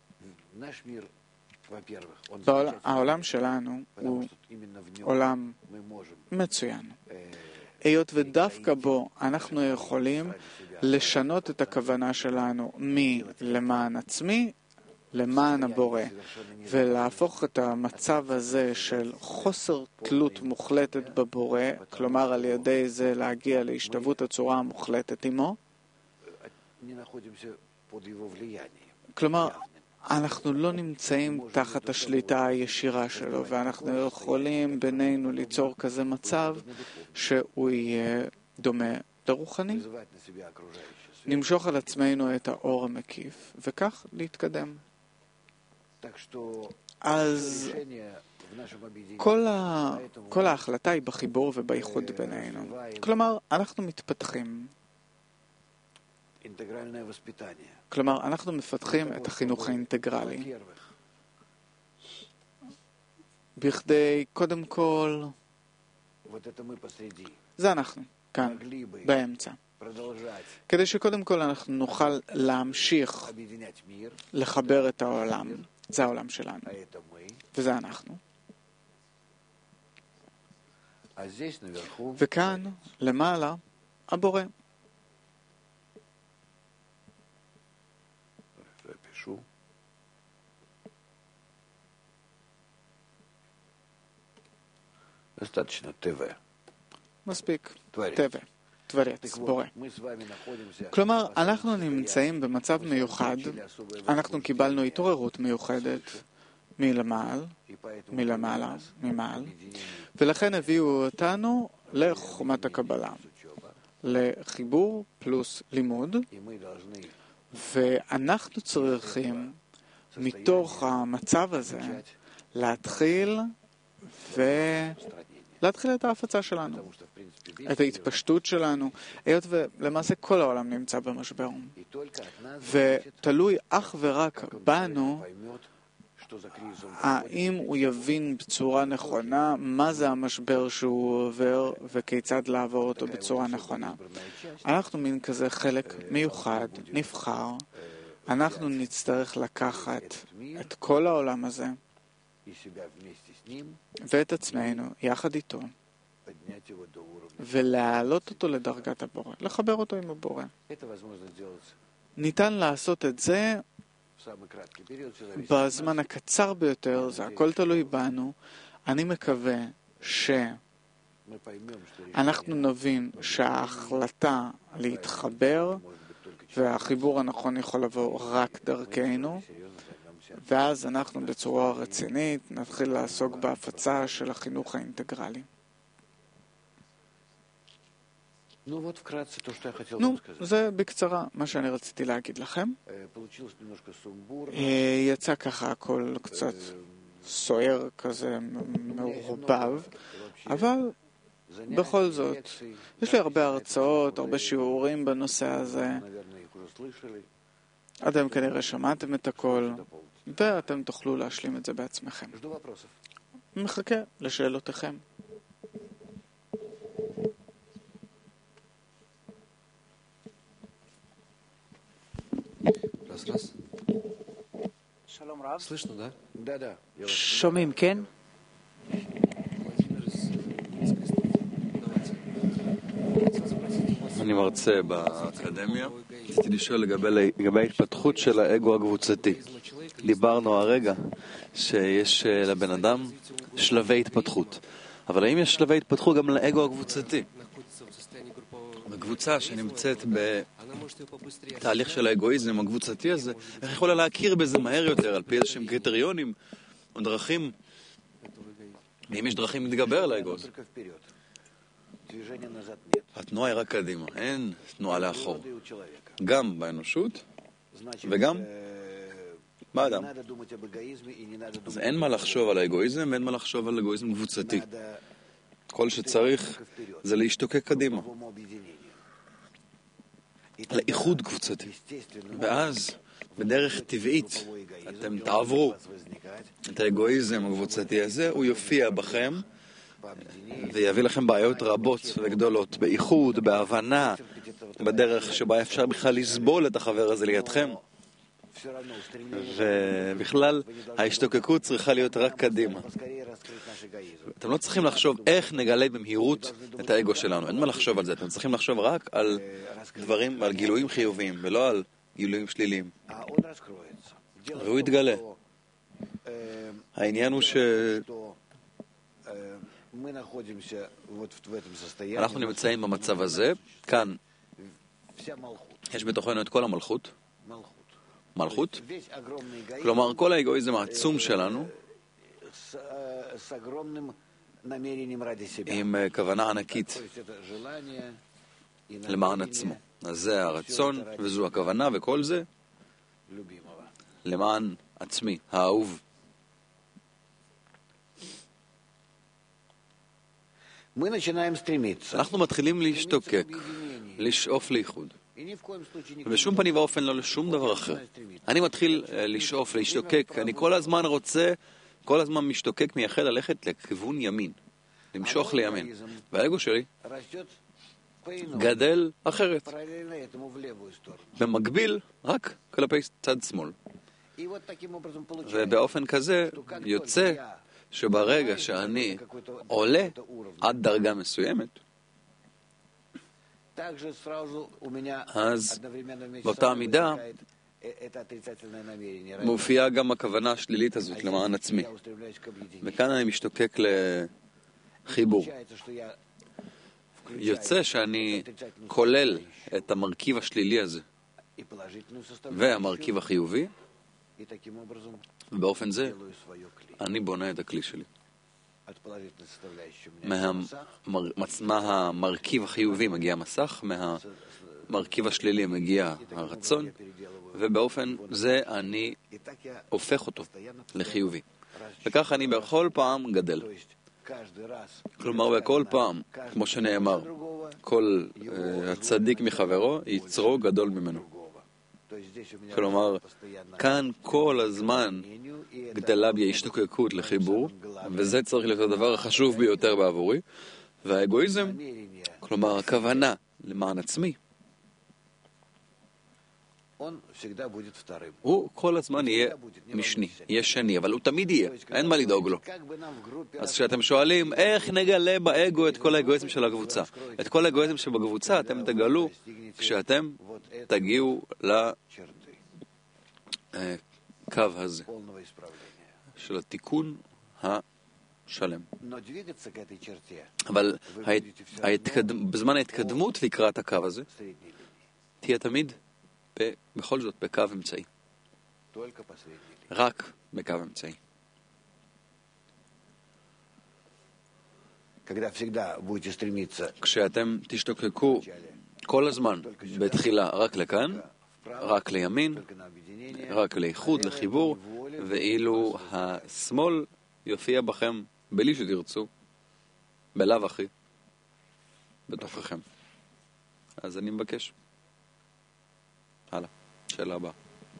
העולם שלנו הוא עולם מצוין. היות ודווקא בו אנחנו יכולים לשנות את הכוונה שלנו מלמען עצמי למען הבורא, ולהפוך את המצב הזה של חוסר תלות מוחלטת בבורא, כלומר על ידי זה להגיע להשתוות הצורה המוחלטת עמו. כלומר, אנחנו לא נמצאים תחת השליטה הישירה שלו, ואנחנו יכולים בינינו ליצור כזה מצב שהוא יהיה דומה לרוחני. נמשוך על עצמנו את האור המקיף, וכך להתקדם. אז כל, ה... כל ההחלטה היא בחיבור ובייחוד בינינו. כלומר, אנחנו מתפתחים. כלומר, אנחנו מפתחים את החינוך האינטגרלי. בכדי, קודם כל, זה אנחנו, כאן, באמצע. כדי שקודם כל אנחנו נוכל להמשיך לחבר את העולם. זה העולם שלנו, וזה אנחנו. וכאן, למעלה, הבורא. מספיק, טבע, תברץ, בורא. כלומר, אנחנו נמצאים במצב מיוחד, אנחנו קיבלנו התעוררות מיוחדת מלמעלה, מלמעלה, ממעל, ולכן הביאו אותנו לחוכמת הקבלה, לחיבור פלוס לימוד, ואנחנו צריכים מתוך המצב הזה להתחיל ולהתחיל את ההפצה שלנו, את ההתפשטות שלנו, היות ולמעשה כל העולם נמצא במשבר. ותלוי אך ורק בנו, האם הוא יבין בצורה נכונה מה זה המשבר שהוא עובר וכיצד לעבור אותו בצורה נכונה. אנחנו מין כזה חלק מיוחד, נבחר, אנחנו נצטרך לקחת את כל העולם הזה ואת עצמנו יחד איתו ולהעלות אותו לדרגת הבורא, לחבר אותו עם הבורא. ניתן לעשות את זה בזמן הקצר ביותר, זה הכל תלוי בנו. אני מקווה שאנחנו נבין שההחלטה להתחבר והחיבור הנכון יכול לבוא רק דרכנו, ואז אנחנו בצורה רצינית נתחיל לעסוק בהפצה של החינוך האינטגרלי. נו, זה בקצרה מה שאני רציתי להגיד לכם. יצא ככה הכל קצת סוער כזה, מעורבב, אבל בכל זאת, יש לי הרבה הרצאות, הרבה שיעורים בנושא הזה. אתם כנראה שמעתם את הכל, ואתם תוכלו להשלים את זה בעצמכם. מחכה לשאלותיכם. שלום רב. Слышно, да? Да, да. שומעים, כן? אני מרצה באקדמיה. רציתי לשאול לגבי ההתפתחות של האגו הקבוצתי. דיברנו הרגע שיש לבן אדם שלבי התפתחות. אבל האם יש שלבי התפתחות גם לאגו הקבוצתי? הקבוצה שנמצאת בתהליך של האגואיזם הקבוצתי הזה, איך יכולה להכיר בזה מהר יותר על פי איזשהם קריטריונים או דרכים? ואם יש דרכים להתגבר על האגואיזם? התנועה היא רק קדימה, אין תנועה לאחור. גם באנושות וגם באדם. אז אין מה לחשוב על האגואיזם ואין מה לחשוב על אגואיזם קבוצתי. כל שצריך זה להשתוקק קדימה. לאיחוד קבוצתי. ואז, בדרך טבעית, אתם תעברו את האגואיזם הקבוצתי הזה, הוא יופיע בכם ויביא לכם בעיות רבות וגדולות, באיחוד, בהבנה, בדרך שבה אפשר בכלל לסבול את החבר הזה לידכם. ובכלל, ההשתוקקות צריכה להיות רק קדימה. אתם לא צריכים לחשוב איך נגלה במהירות את האגו שלנו. אין מה לחשוב על זה. אתם צריכים לחשוב רק על דברים, על גילויים חיוביים, ולא על גילויים שליליים. והוא יתגלה. העניין הוא ש... אנחנו נמצאים במצב הזה. כאן יש בתוכנו את כל המלכות. מלכות. כלומר, כל האגואיזם העצום שלנו עם כוונה ענקית למען עצמו. אז זה הרצון וזו הכוונה, וכל זה למען עצמי, האהוב. אנחנו מתחילים להשתוקק, לשאוף לאיחוד. ובשום פנים ואופן לא לשום דבר אחר. אני מתחיל לשאוף, להשתוקק, אני כל הזמן רוצה, כל הזמן משתוקק, מייחד ללכת לכיוון ימין, למשוך לימין. והאגו שלי גדל אחרת, במקביל רק כלפי צד שמאל. ובאופן כזה יוצא שברגע שאני עולה עד דרגה מסוימת, אז באותה מידה מופיעה גם הכוונה השלילית הזאת למען עצמי. וכאן אני משתוקק לחיבור. יוצא שאני כולל את המרכיב השלילי הזה והמרכיב החיובי, ובאופן זה אני בונה את הכלי שלי. מהמרכיב החיובי מגיע מסך, מהמרכיב השלילי מגיע הרצון, ובאופן זה אני הופך אותו לחיובי. וכך אני בכל פעם גדל. כלומר, בכל פעם, כמו שנאמר, כל הצדיק מחברו יצרו גדול ממנו. כלומר, כאן כל הזמן גדלה בי השתוקקות לחיבור, וזה צריך להיות הדבר החשוב ביותר בעבורי. והאגואיזם, כלומר הכוונה למען עצמי, הוא כל הזמן יהיה משני, יהיה שני, אבל הוא תמיד יהיה, אין מה לדאוג לו. אז כשאתם שואלים איך נגלה באגו את כל האגואיזם של הקבוצה, את כל האגואיזם שבקבוצה אתם תגלו כשאתם תגיעו לקו הזה של התיקון השלם. אבל בזמן ההתקדמות לקראת הקו הזה תהיה תמיד בכל זאת בקו אמצעי. רק בקו אמצעי. כשאתם תשתוקקו כל הזמן בתחילה רק לכאן, רק לימין, רק לאיחוד, לחיבור, ואילו השמאל יופיע בכם בלי שתרצו, בלאו הכי, בתוככם. אז אני מבקש. הלאה, שאלה הבאה.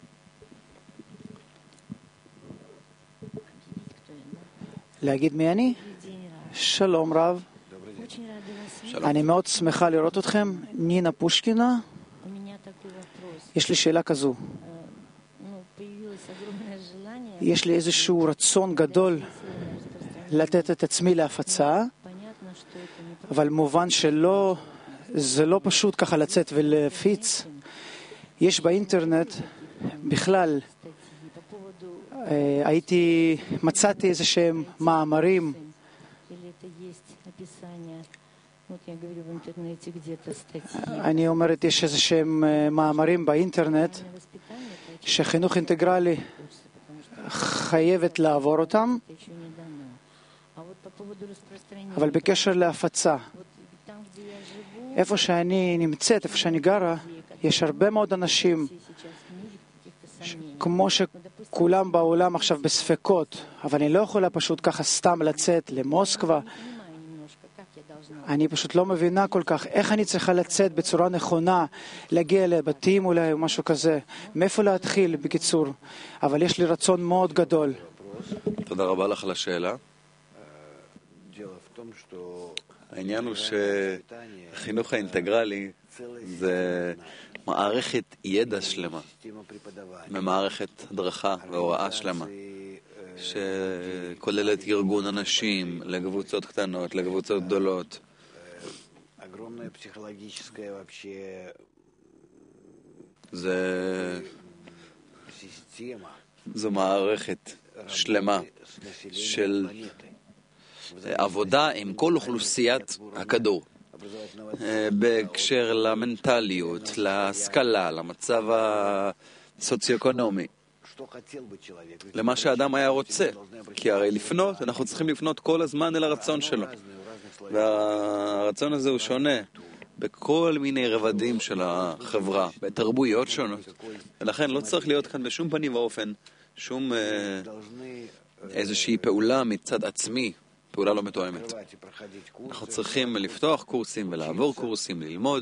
להגיד מי אני? שלום רב. שלום. אני מאוד שמחה לראות אתכם. נינה פושקינה. יש לי שאלה כזו. יש לי איזשהו רצון גדול לתת את עצמי להפצה, אבל מובן שלא, זה לא פשוט ככה לצאת ולהפיץ. יש באינטרנט בכלל, הייתי, מצאתי איזה שהם מאמרים אני אומרת, יש איזה שהם מאמרים באינטרנט שחינוך אינטגרלי חייבת לעבור אותם, אבל בקשר להפצה, איפה שאני נמצאת, איפה שאני גרה, יש הרבה מאוד אנשים, ש... כמו שכולם בעולם עכשיו בספקות, אבל אני לא יכולה פשוט ככה סתם לצאת למוסקבה. אני פשוט לא מבינה כל כך איך אני צריכה לצאת בצורה נכונה, להגיע לבתים אולי או משהו כזה. מאיפה להתחיל בקיצור? אבל יש לי רצון מאוד גדול. תודה רבה לך על השאלה. העניין הוא שהחינוך האינטגרלי זה מערכת ידע שלמה, ממערכת הדרכה והוראה שלמה, שכוללת ארגון אנשים לקבוצות קטנות, לקבוצות גדולות. זה... זו מערכת שלמה של עבודה עם כל אוכלוסיית הכדור, בהקשר למנטליות, להשכלה, למצב הסוציו-אקונומי, למה שהאדם היה רוצה. כי הרי לפנות, אנחנו צריכים לפנות כל הזמן אל הרצון שלו. והרצון הזה הוא שונה בכל מיני רבדים של החברה, בתרבויות שונות. ולכן לא צריך להיות כאן בשום פנים ואופן שום אה, איזושהי פעולה מצד עצמי, פעולה לא מתואמת. אנחנו צריכים לפתוח קורסים ולעבור קורסים, ללמוד,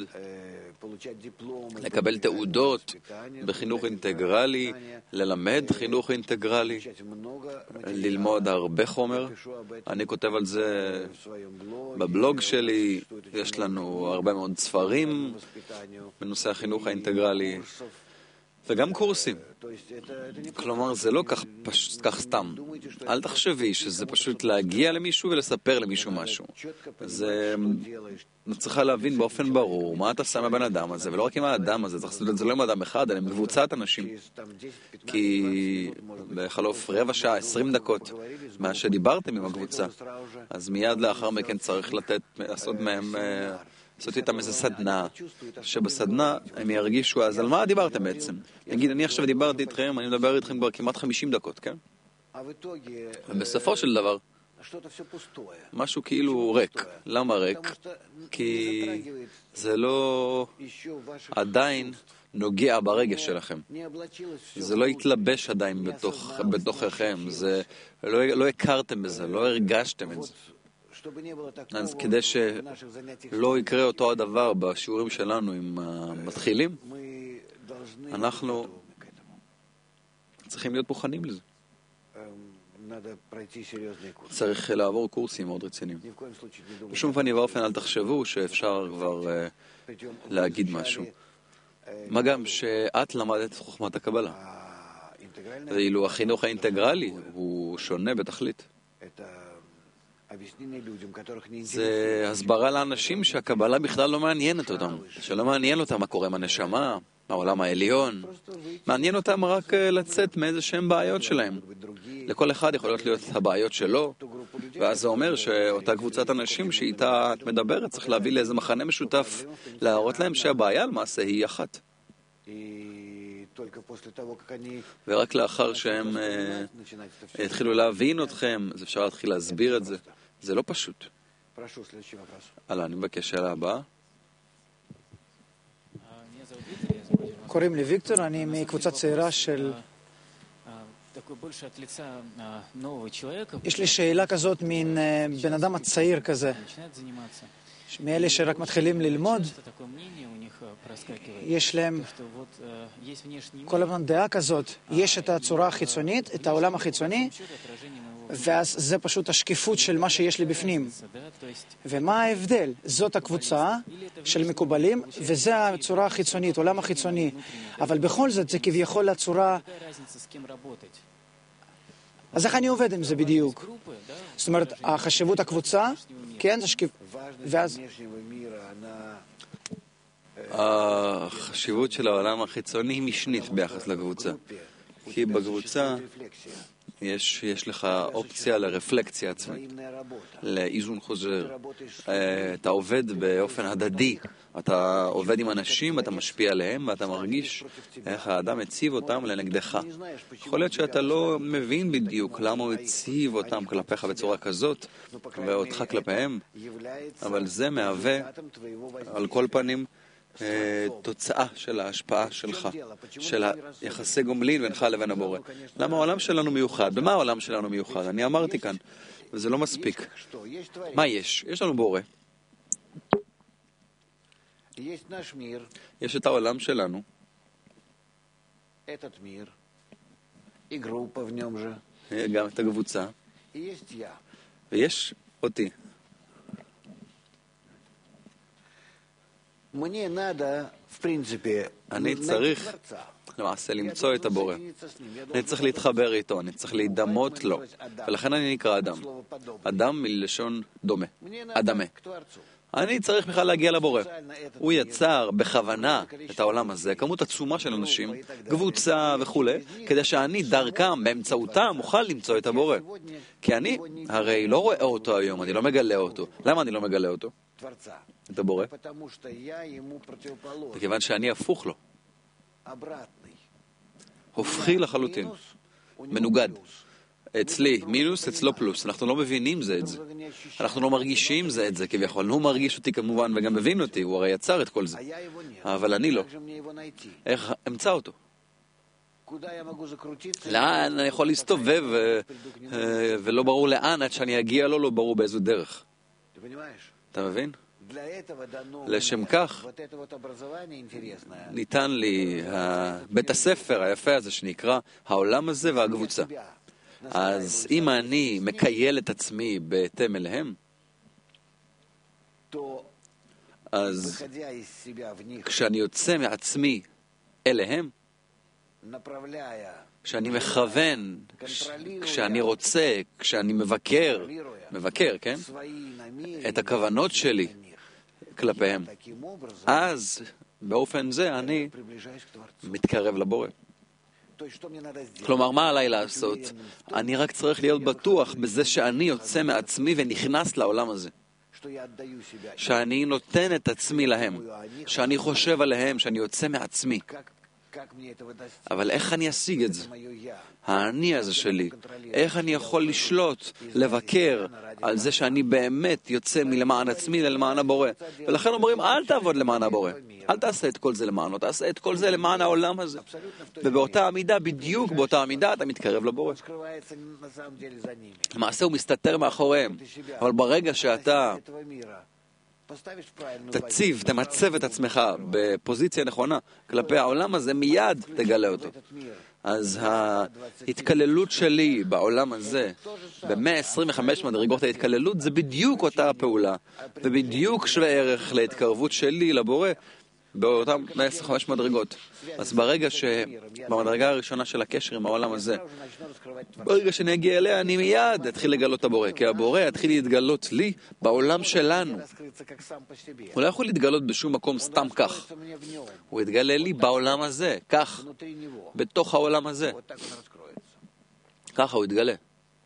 לקבל תעודות בחינוך אינטגרלי, ללמד חינוך אינטגרלי, ללמוד הרבה חומר. אני כותב על זה בבלוג שלי, יש לנו הרבה מאוד ספרים בנושא החינוך האינטגרלי, וגם קורסים. כלומר, זה לא כך, פש... כך סתם. אל תחשבי שזה פשוט להגיע למישהו ולספר למישהו משהו. זה... צריכה להבין באופן ברור מה אתה שם הבן אדם הזה, ולא רק עם האדם הזה, זה לא עם אדם אחד, אלא עם קבוצת אנשים. כי בחלוף רבע שעה, עשרים דקות, מה שדיברתם עם הקבוצה, אז מיד לאחר מכן צריך לתת, לעשות מהם... לעשות איתם איזו סדנה, שבסדנה הם ירגישו, אז על מה דיברתם בעצם? נגיד, אני עכשיו דיברתי איתכם, אני מדבר איתכם כבר כמעט חמישים דקות, כן? ובסופו של דבר, משהו כאילו ריק. למה ריק? כי זה לא עדיין נוגע ברגש שלכם. זה לא התלבש עדיין בתוך, בתוככם. זה, לא, לא הכרתם בזה, לא הרגשתם את זה. אז כדי שלא יקרה אותו הדבר בשיעורים שלנו עם המתחילים, אנחנו צריכים להיות מוכנים לזה. צריך לעבור קורסים מאוד רציניים. בשום פנים ואופן אל תחשבו שאפשר כבר להגיד משהו. מה גם שאת למדת את חוכמת הקבלה. ואילו החינוך האינטגרלי הוא שונה בתכלית. זה הסברה לאנשים שהקבלה בכלל לא מעניינת אותם, שלא מעניין אותם מה קורה עם הנשמה, העולם העליון. מעניין אותם רק לצאת מאיזה שהם בעיות שלהם. לכל אחד יכולות להיות הבעיות שלו, ואז זה אומר שאותה קבוצת אנשים שאיתה את מדברת צריך להביא לאיזה מחנה משותף, להראות להם שהבעיה למעשה היא אחת. ורק לאחר שהם התחילו להבין אתכם, אז אפשר להתחיל להסביר את זה. זה לא פשוט. הלאה, אני מבקש שאלה הבאה. קוראים לי ויקטור, אני מקבוצה צעירה של... יש לי שאלה כזאת מן בן אדם הצעיר כזה, מאלה שרק מתחילים ללמוד, יש להם כל הזמן דעה כזאת, יש את הצורה החיצונית, את העולם החיצוני, ואז זה פשוט השקיפות של מה שיש לי בפנים. ומה ההבדל? זאת הקבוצה של מקובלים, וזה הצורה החיצונית, עולם החיצוני. אבל בכל זאת זה כביכול הצורה... אז איך אני עובד עם זה בדיוק? זאת אומרת, החשיבות הקבוצה, כן, זה שקיפות, ואז... החשיבות של העולם החיצוני היא משנית ביחס לקבוצה. כי בקבוצה יש, יש לך אופציה לרפלקציה עצמית, לאיזון חוזר. אתה עובד באופן הדדי, אתה עובד עם אנשים, אתה משפיע עליהם, ואתה מרגיש איך האדם הציב אותם לנגדך. יכול להיות שאתה לא מבין בדיוק למה הוא הציב אותם כלפיך בצורה כזאת, ואותך כלפיהם, אבל זה מהווה, על כל פנים, תוצאה של ההשפעה שלך, של היחסי גומלין בינך לבין הבורא. למה העולם שלנו מיוחד? במה העולם שלנו מיוחד? אני אמרתי כאן, וזה לא מספיק. מה יש? יש לנו בורא. יש את העולם שלנו. גם את הקבוצה. ויש אותי. אני צריך למעשה למצוא את הבורא. אני צריך להתחבר איתו, אני צריך להידמות לו. ולכן אני נקרא אדם. אדם מלשון דומה. אדמה. אני צריך בכלל להגיע לבורא. הוא יצר בכוונה את העולם הזה, כמות עצומה של אנשים, קבוצה וכו', כדי שאני דרכם, באמצעותם, אוכל למצוא את הבורא. כי אני הרי לא רואה אותו היום, אני לא מגלה אותו. למה אני לא מגלה אותו? את הבורא? וכיוון שאני הפוך לו. הופכי לחלוטין. מנוגד. אצלי מינוס, אצלו פלוס. אנחנו לא מבינים זה את זה. אנחנו לא מרגישים זה את זה כביכול. הוא מרגיש אותי כמובן וגם מבין אותי. הוא הרי יצר את כל זה. אבל אני לא. איך אמצא אותו? לאן אני יכול להסתובב ולא ברור לאן עד שאני אגיע לו, לא ברור באיזו דרך. אתה מבין? לשם כך ניתן לי בית הספר היפה הזה שנקרא העולם הזה והקבוצה. אז אם אני מקייל את עצמי בהתאם אליהם, אז כשאני יוצא מעצמי אליהם, כשאני מכוון, כשאני רוצה, כשאני מבקר, מבקר, כן? את הכוונות שלי כלפיהם, אז באופן זה אני מתקרב לבורא. כלומר, מה עליי לעשות? אני רק צריך להיות בטוח בזה שאני יוצא מעצמי ונכנס לעולם הזה. שאני נותן את עצמי להם, שאני חושב עליהם, שאני יוצא מעצמי. אבל איך אני אשיג את זה? האני הזה שלי, איך אני יכול לשלוט, לבקר על זה שאני באמת יוצא מלמען עצמי למען הבורא? ולכן אומרים, אל תעבוד למען הבורא. אל תעשה את כל זה למענו, תעשה את כל זה למען העולם הזה. ובאותה עמידה, בדיוק באותה עמידה, אתה מתקרב לבורא. למעשה הוא מסתתר מאחוריהם. אבל ברגע שאתה תציב, תמצב את עצמך בפוזיציה נכונה כלפי העולם הזה, מיד תגלה אותו. אז ההתקללות שלי בעולם הזה, ב-מאה עשרים וחמש מדרגות ההתקללות, זה בדיוק אותה הפעולה, ובדיוק שווה ערך להתקרבות שלי לבורא, באותם מאה עשרים וחמש מדרגות. אז ברגע שבמדרגה הראשונה של הקשר עם העולם הזה, ברגע שאני אגיע אליה, אני מיד אתחיל לגלות את הבורא, כי הבורא יתחיל להתגלות לי בעולם שלנו. הוא לא יכול להתגלות בשום מקום סתם כך. הוא יתגלה לי בעולם הזה, כך, בתוך העולם הזה. ככה הוא יתגלה.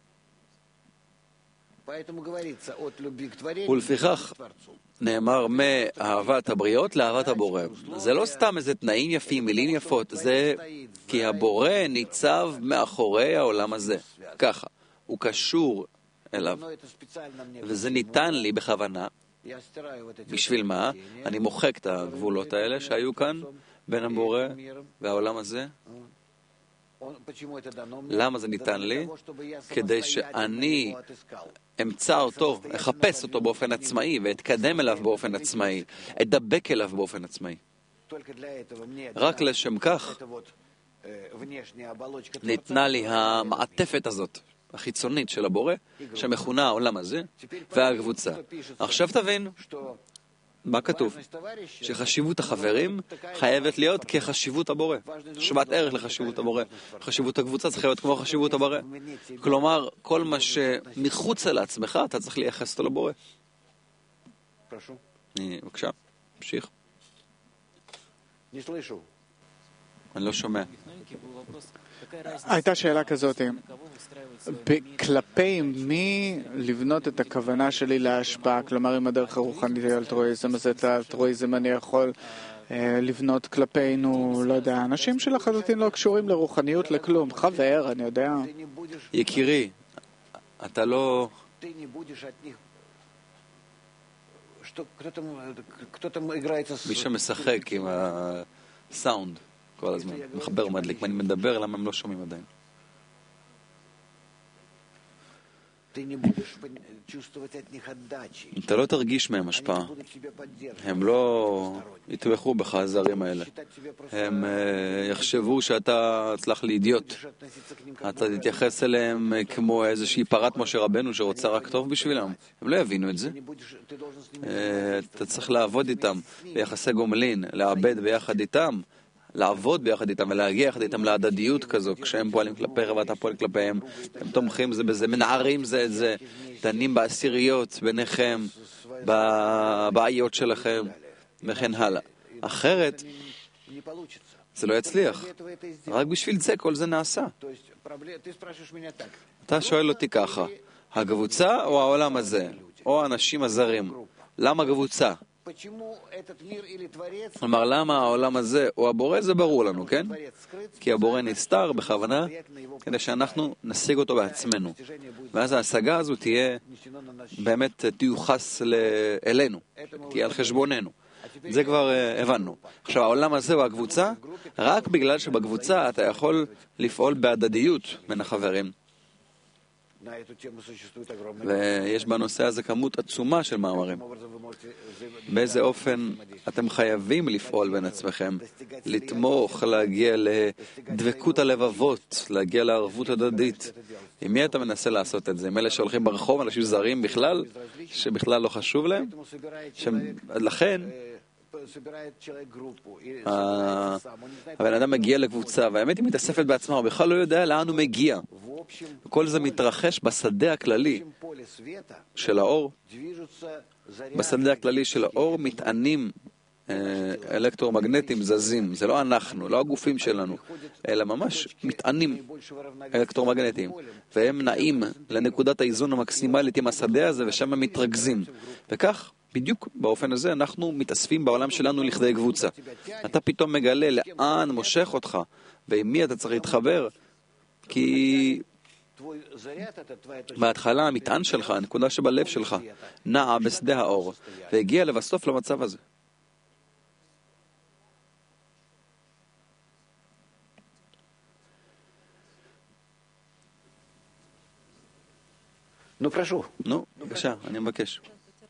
ולפיכך נאמר מאהבת הבריות לאהבת הבורא. זה לא סתם איזה תנאים יפים, מילים יפות, זה כי הבורא ניצב מאחורי העולם הזה. ככה, הוא קשור אליו. וזה ניתן לי בכוונה. בשביל מה? אני מוחק את הגבולות האלה שהיו כאן בין הבורא והעולם הזה. למה זה ניתן לי? כדי שאני אמצא אותו, אחפש אותו באופן עצמאי ואתקדם אליו באופן עצמאי, אדבק אליו באופן עצמאי. רק לשם כך ניתנה לי המעטפת הזאת, החיצונית של הבורא, שמכונה העולם הזה והקבוצה. עכשיו תבין מה כתוב? שחשיבות החברים חייבת להיות כחשיבות הבורא. שוות ערך לחשיבות הבורא. חשיבות הקבוצה צריך להיות כמו חשיבות הבורא. כלומר, כל מה שמחוץ לעצמך, אתה צריך לייחס אותו לבורא. בבקשה, המשיך. אני לא שומע. הייתה שאלה כזאת. כלפי מי לבנות את הכוונה שלי להשפעה, כלומר אם הדרך הרוחנית היא אלטרואיזם, אז את האלטרואיזם אני יכול אה, לבנות כלפינו, לא יודע, אנשים שלחלוטין לא קשורים לרוחניות לכלום, חבר, אני יודע. יקירי, אתה לא... מי שמשחק עם הסאונד כל הזמן, מחבר מדליק, ואני מדבר, למה הם לא שומעים עדיין? אתה לא תרגיש מהם השפעה. הם לא יתמכו בך, הזרים האלה. הם יחשבו שאתה הצלח לאידיוט. אתה תתייחס אליהם כמו איזושהי פרת משה רבנו שרוצה רק טוב בשבילם. הם לא יבינו את זה. אתה צריך לעבוד איתם ביחסי גומלין, לעבד ביחד איתם, לעבוד ביחד איתם ולהגיע יחד איתם להדדיות כזו, כשהם פועלים כלפיך ואתה פועל כלפיהם, הם תומכים זה בזה, מנערים זה את זה, דנים בעשיריות ביניכם, בבעיות שלכם, וכן הלאה. אחרת, זה לא יצליח. רק בשביל זה כל זה נעשה. אתה שואל אותי ככה, הקבוצה או העולם הזה, או האנשים הזרים? למה קבוצה? כלומר, למה העולם הזה או הבורא? זה ברור לנו, כן? כי הבורא נסתר בכוונה כדי שאנחנו נשיג אותו בעצמנו. ואז ההשגה הזו תהיה, באמת תיוחס אלינו, תהיה על חשבוננו. זה כבר uh, הבנו. עכשיו, העולם הזה הוא הקבוצה, רק בגלל שבקבוצה אתה יכול לפעול בהדדיות בין החברים. ויש בנושא הזה כמות עצומה של מאמרים. באיזה אופן אתם חייבים לפעול בין עצמכם, לתמוך, להגיע לדבקות הלבבות, להגיע לערבות הדדית. עם מי אתה מנסה לעשות את זה? עם אלה שהולכים ברחוב, אנשים זרים בכלל, שבכלל לא חשוב להם? לכן, הבן אדם מגיע לקבוצה, והאמת היא מתאספת בעצמה, הוא בכלל לא יודע לאן הוא מגיע. וכל זה מתרחש בשדה הכללי של האור. בשדה הכללי של האור מתענים אלקטרומגנטים זזים. זה לא אנחנו, לא הגופים שלנו, אלא ממש מתענים אלקטרומגנטים. והם נעים לנקודת האיזון המקסימלית עם השדה הזה, ושם הם מתרכזים. וכך, בדיוק באופן הזה, אנחנו מתאספים בעולם שלנו לכדי קבוצה. אתה פתאום מגלה לאן מושך אותך, ועם מי אתה צריך להתחבר, כי בהתחלה המטען שלך, הנקודה שבלב שלך, נעה בשדה האור, והגיע לבסוף למצב הזה. נו, פרשו. נו, בבקשה, אני מבקש.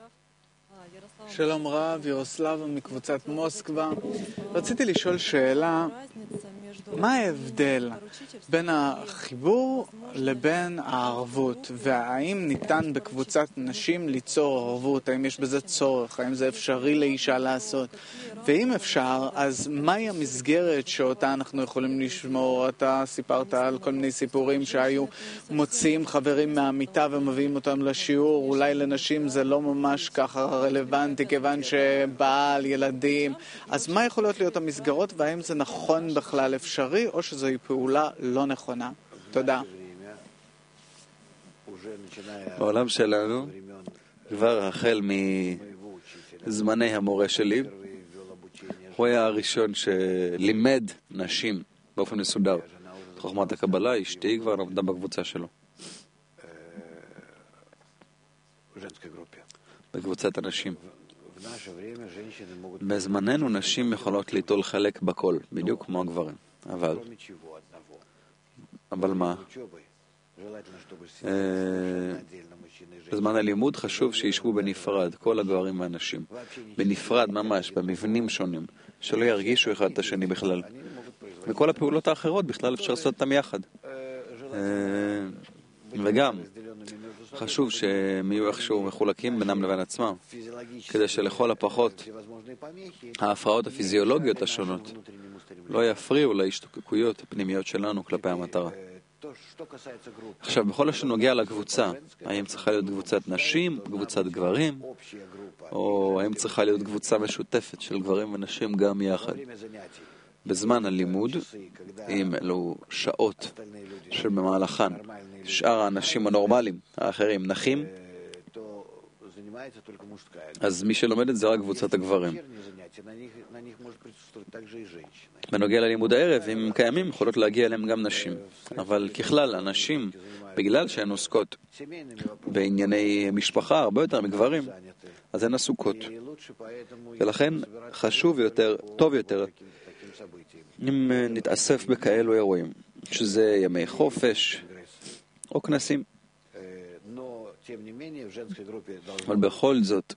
שלום רב, ירוסלב מקבוצת מוסקבה. רציתי לשאול שאלה, מה ההבדל בין החיבור לבין הערבות, והאם ניתן בקבוצת נשים ליצור ערבות? האם יש בזה צורך? האם זה אפשרי לאישה לעשות? ואם אפשר, אז מהי המסגרת שאותה אנחנו יכולים לשמור? אתה סיפרת על כל מיני סיפורים שהיו מוציאים חברים מהמיטה ומביאים אותם לשיעור. אולי לנשים זה לא ממש ככה רלוונטי, כיוון שבעל, ילדים. אז מה יכולות להיות המסגרות, והאם זה נכון בכלל אפשרי, או שזוהי פעולה לא נכונה? תודה. בעולם שלנו, כבר החל מזמני המורה שלי, הוא היה הראשון שלימד נשים באופן מסודר. חוכמת הקבלה, אשתי כבר עמדה בקבוצה שלו. בקבוצת הנשים. בזמננו נשים יכולות ליטול חלק בכל, בדיוק כמו הגברים. אבל, אבל מה? בזמן הלימוד חשוב שישבו בנפרד, כל הגברים והנשים. בנפרד ממש, במבנים שונים, שלא ירגישו אחד את השני בכלל. וכל הפעולות האחרות בכלל אפשר לעשות אותם יחד. וגם, חשוב שהם יהיו איכשהו מחולקים בינם לבין עצמם, כדי שלכל הפחות ההפרעות הפיזיולוגיות השונות לא יפריעו להשתוקקויות הפנימיות שלנו כלפי המטרה. עכשיו, בכל שנוגע לקבוצה, האם צריכה להיות קבוצת נשים, קבוצת גברים, או האם צריכה להיות קבוצה משותפת של גברים ונשים גם יחד? בזמן הלימוד, אם אלו שעות שבמהלכן שאר האנשים הנורמליים, האחרים, נחים, אז מי שלומד את זה רק קבוצת הגברים. בנוגע ללימוד הערב, אם הם קיימים, יכולות להגיע אליהם גם נשים. אבל ככלל, הנשים, בגלל שהן עוסקות בענייני משפחה הרבה יותר מגברים, אז הן עסוקות. ולכן חשוב יותר, טוב יותר, אם נתאסף בכאלו אירועים, שזה ימי חופש או כנסים. אבל בכל זאת,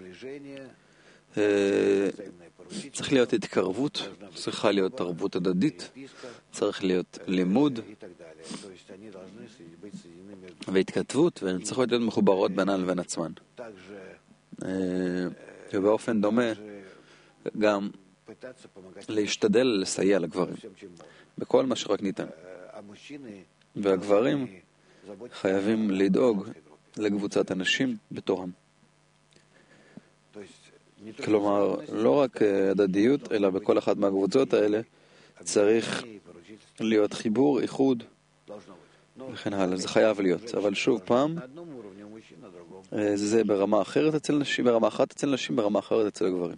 צריך להיות התקרבות, צריכה להיות תרבות הדדית, צריך להיות לימוד והתכתבות, והן צריכות להיות מחוברות בינן לבין עצמן. ובאופן דומה גם להשתדל לסייע לגברים בכל מה שרק ניתן. והגברים חייבים לדאוג לקבוצת אנשים בתורם. כלומר, לא רק הדדיות, אלא בכל אחת מהקבוצות האלה צריך להיות חיבור, איחוד וכן הלאה. זה חייב להיות. אבל שוב פעם, זה ברמה אחרת אצל נשים, ברמה אחת אצל נשים, ברמה אחרת אצל הגברים.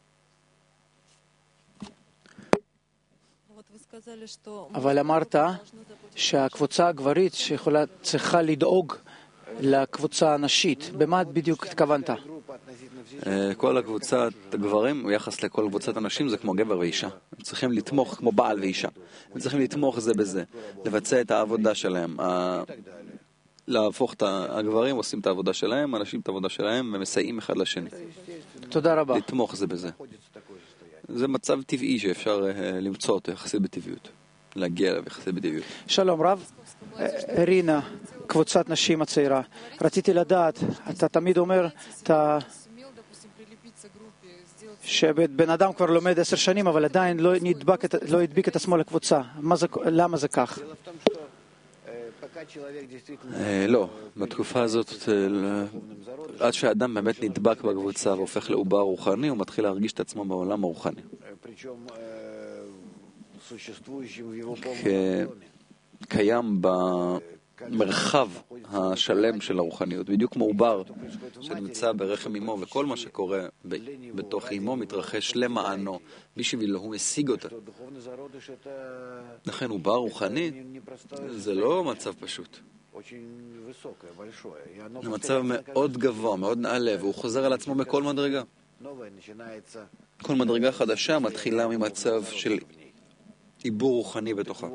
אבל אמרת שהקבוצה הגברית שיכולה, צריכה לדאוג לקבוצה הנשית. במה בדיוק התכוונת? כל הקבוצת הגברים, ביחס לכל קבוצת הנשים, זה כמו גבר ואישה. הם צריכים לתמוך כמו בעל ואישה. הם צריכים לתמוך זה בזה, לבצע את העבודה שלהם. להפוך את הגברים, עושים את העבודה שלהם, אנשים את העבודה שלהם, ומסייעים אחד לשני. תודה רבה. לתמוך זה בזה. זה מצב טבעי שאפשר למצוא אותו יחסית בטבעיות. להגיע אליו יחסית בטבעיות. שלום רב. רינה, קבוצת נשים הצעירה. רציתי לדעת, אתה תמיד אומר, אתה... שבן אדם כבר לומד עשר שנים, אבל עדיין לא נדבק, לא הדביק את עצמו לקבוצה. זה, למה זה כך? לא, בתקופה הזאת, עד שהאדם באמת נדבק בקבוצה והופך לעובר רוחני, הוא מתחיל להרגיש את עצמו בעולם הרוחני. קיים במרחב השלם של הרוחניות, בדיוק כמו עובר שנמצא ברחם אמו, וכל מה שקורה בתוך אמו מתרחש למענו, בשבילו הוא משיג אותה. לכן עובר רוחני זה לא מצב פשוט. זה מצב מאוד גבוה, מאוד נעלה, והוא חוזר על עצמו בכל מדרגה. כל מדרגה חדשה מתחילה ממצב של עיבור רוחני בתוכה.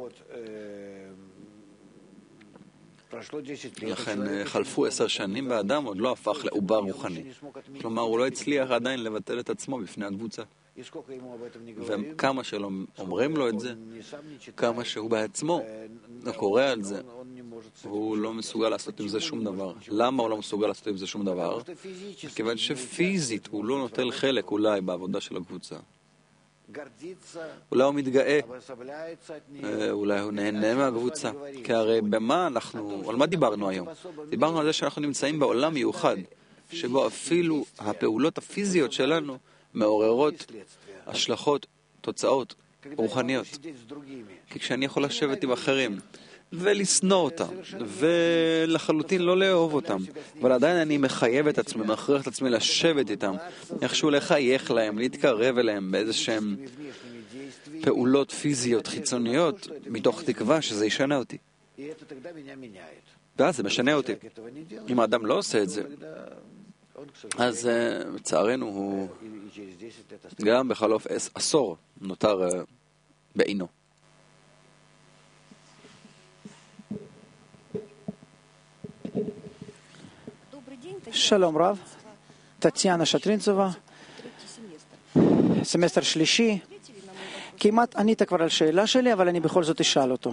לכן חלפו עשר שנים באדם, עוד לא הפך לעובר רוחני. כלומר, הוא לא הצליח עדיין לבטל את עצמו בפני הקבוצה. וכמה שלא אומרים לו את זה, כמה שהוא בעצמו קורא על זה, הוא לא מסוגל לעשות עם זה שום דבר. למה הוא לא מסוגל לעשות עם זה שום דבר? כיוון שפיזית הוא לא נוטל חלק אולי בעבודה של הקבוצה. אולי הוא מתגאה, אולי הוא נהנה מהקבוצה. כי הרי במה אנחנו, על מה דיברנו היום? דיברנו על זה שאנחנו נמצאים בעולם מיוחד, שבו אפילו הפעולות הפיזיות שלנו מעוררות השלכות, תוצאות רוחניות. כי כשאני יכול לשבת עם אחרים ולסנוע אותם, ולחלוטין לא לאהוב אותם, אבל עדיין אני מחייב את עצמי, מכריח את עצמי לשבת איתם, איכשהו לחייך להם, להתקרב אליהם באיזשהם פעולות פיזיות חיצוניות, מתוך תקווה שזה ישנה אותי. ואז זה משנה אותי. אם האדם לא עושה את זה, אז לצערנו הוא גם בחלוף עשור נותר בעינו. שלום רב, טטיאנה שטרינצובה, סמסטר שלישי. כמעט ענית כבר על שאלה שלי, אבל אני בכל זאת אשאל אותו.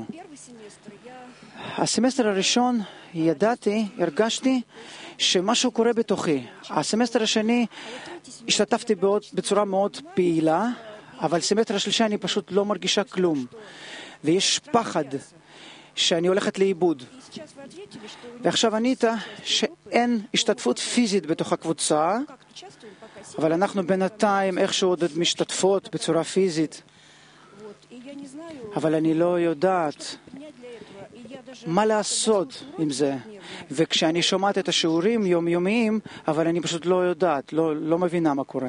הסמסטר הראשון ידעתי, הרגשתי שמשהו קורה בתוכי. הסמסטר השני השתתפתי בצורה מאוד פעילה, אבל הסמסטר השלישי אני פשוט לא מרגישה כלום. ויש פחד שאני הולכת לאיבוד. ועכשיו ענית שאין השתתפות פיזית בתוך הקבוצה, אבל אנחנו בינתיים איכשהו עוד משתתפות בצורה פיזית. אבל אני לא יודעת מה לעשות עם זה. וכשאני שומעת את השיעורים יומיומיים, אבל אני פשוט לא יודעת, לא, לא מבינה מה קורה.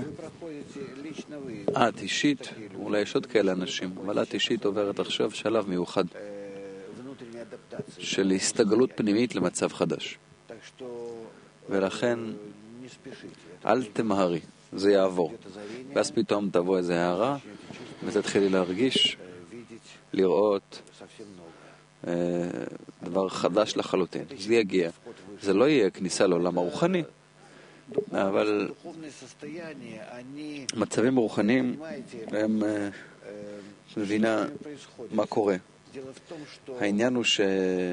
את אישית, אולי יש עוד כאלה אנשים, אבל את אישית עוברת עכשיו שלב מיוחד של הסתגלות פנימית למצב חדש. ולכן אל תמהרי, זה יעבור. ואז פתאום תבוא איזו הערה ותתחילי להרגיש, לראות אה, דבר חדש לחלוטין. זה יגיע. זה לא יהיה כניסה לעולם הרוחני, אבל מצבים רוחניים הם אה, מבינה מה קורה. העניין הוא ש...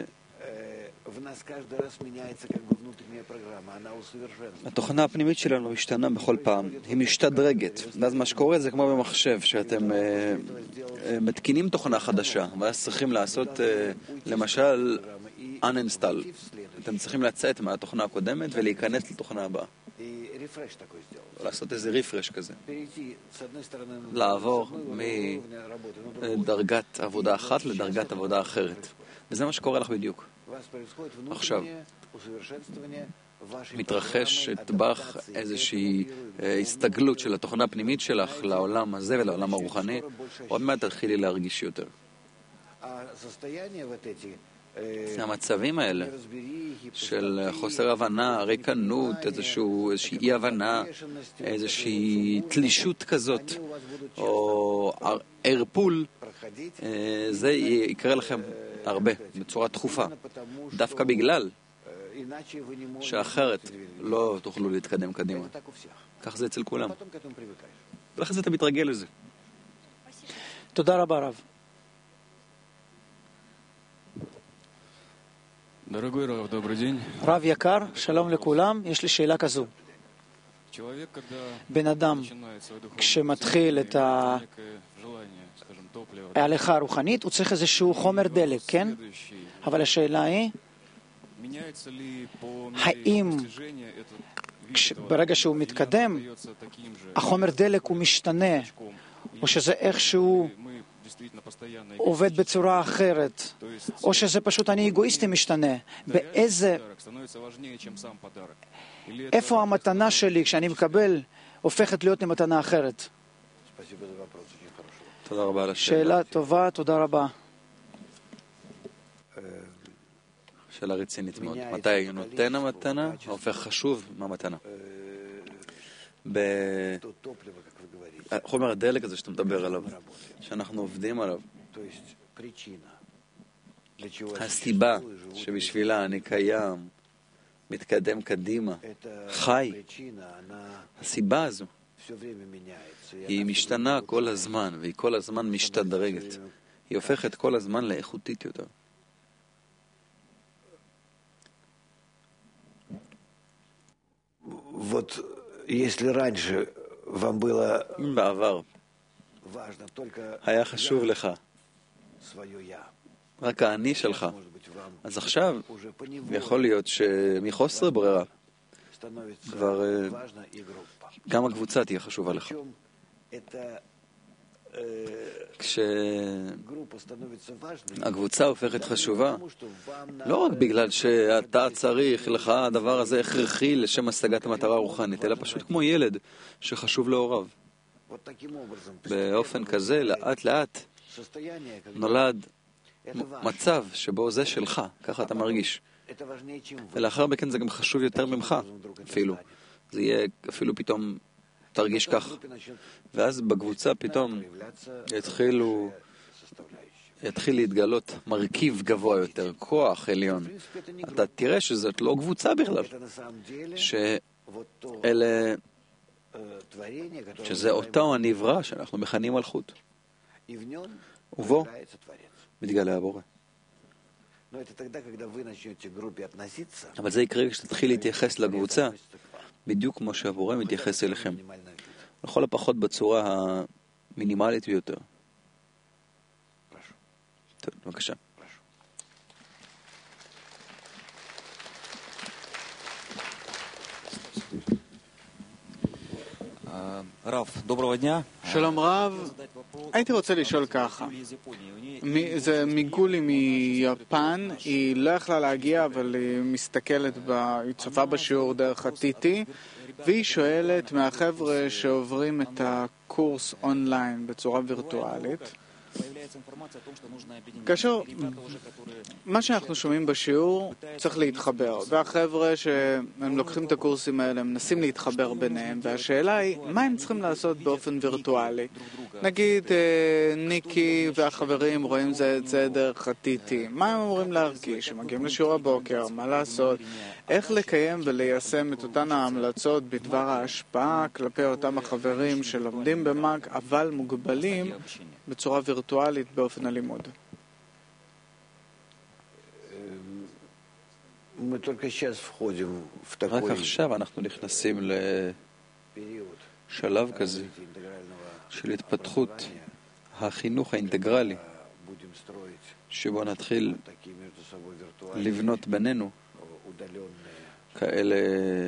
התוכנה הפנימית שלנו משתנה בכל פעם, היא משתדרגת. ואז מה שקורה זה כמו במחשב, שאתם uh, uh, מתקינים תוכנה חדשה, ואז צריכים לעשות, uh, למשל, uninstall. אתם צריכים לצאת מהתוכנה הקודמת ולהיכנס לתוכנה הבאה. לעשות איזה ריפרש כזה. לעבור מדרגת עבודה אחת לדרגת עבודה אחרת. וזה מה שקורה לך בדיוק. עכשיו, מתרחש בך איזושהי הסתגלות של התוכנה הפנימית שלך לעולם הזה ולעולם הרוחני, עוד מעט תתחילי להרגיש יותר. המצבים האלה של חוסר הבנה, ריקנות, איזושהי אי הבנה, איזושהי תלישות כזאת, או ערפול, זה יקרה לכם הרבה, בצורה תכופה, דווקא בגלל שאחרת לא תוכלו להתקדם קדימה. כך זה אצל כולם. ולכן אתה מתרגל לזה. תודה רבה רב. רב יקר, שלום לכולם, יש לי שאלה כזו. בן אדם, כשמתחיל את ההליכה הרוחנית, הוא צריך איזשהו חומר דלק, כן? אבל השאלה היא, האם ברגע שהוא מתקדם, החומר דלק הוא משתנה, או שזה איכשהו עובד בצורה אחרת, או שזה פשוט אני אגואיסטי משתנה. באיזה... איפה המתנה שלי כשאני מקבל הופכת להיות למתנה אחרת? תודה רבה על השאלה. שאלה טובה, תודה רבה. שאלה רצינית מאוד. מתי נותן המתנה, הופך חשוב מהמתנה. בחומר הדלק הזה שאתה מדבר עליו, שאנחנו עובדים עליו, הסיבה שבשבילה אני קיים, מתקדם קדימה, חי, הסיבה הזו היא משתנה כל הזמן, והיא כל הזמן משתדרגת. היא הופכת כל הזמן לאיכותית יותר. Вот если раньше вам было בעבר היה חשוב לך רק האני שלך, אז עכשיו יכול להיות שמחוסר ברירה כבר גם הקבוצה תהיה חשובה לך. כשהקבוצה הופכת חשובה, לא רק בגלל שאתה צריך לך הדבר הזה הכרחי לשם השגת המטרה הרוחנית, אלא פשוט כמו ילד שחשוב להוריו. באופן כזה, לאט לאט נולד מצב שבו זה שלך, ככה אתה מרגיש. ולאחר מכן זה גם חשוב יותר ממך, אפילו. זה יהיה אפילו פתאום תרגיש כך. ואז בקבוצה פתאום יתחילו, יתחיל להתגלות מרכיב גבוה יותר, כוח עליון. אתה תראה שזאת לא קבוצה בכלל. שאלה, שזה אותו הנברא שאנחנו מכנים מלכות. ובו מתגלה הבורא. אבל זה יקרה כשתתחיל להתייחס לקבוצה, בדיוק כמו שהבורא מתייחס אליכם. לכל הפחות בצורה המינימלית ביותר. טוב, בבקשה. Рав, доброго дня. שלום רב, הייתי רוצה לשאול ככה, זה מיגולי מיפן, היא לא יכלה להגיע אבל היא מסתכלת, היא צופה בשיעור דרך ה-טי-טי והיא שואלת מהחבר'ה שעוברים את הקורס אונליין בצורה וירטואלית, כאשר מה שאנחנו שומעים בשיעור צריך להתחבר, והחבר'ה שהם לוקחים את הקורסים האלה הם מנסים להתחבר ביניהם, והשאלה היא מה הם צריכים לעשות באופן וירטואלי. נגיד ניקי והחברים רואים זה את זה דרך ה-טי-טי, מה הם אמורים להרגיש? הם מגיעים לשיעור הבוקר, מה לעשות? איך לקיים וליישם את אותן ההמלצות בדבר ההשפעה כלפי אותם החברים שלומדים במאק אבל מוגבלים בצורה וירטואלית באופן הלימוד. רק עכשיו אנחנו נכנסים לשלב כזה של התפתחות החינוך האינטגרלי, שבו נתחיל לבנות בינינו כאלה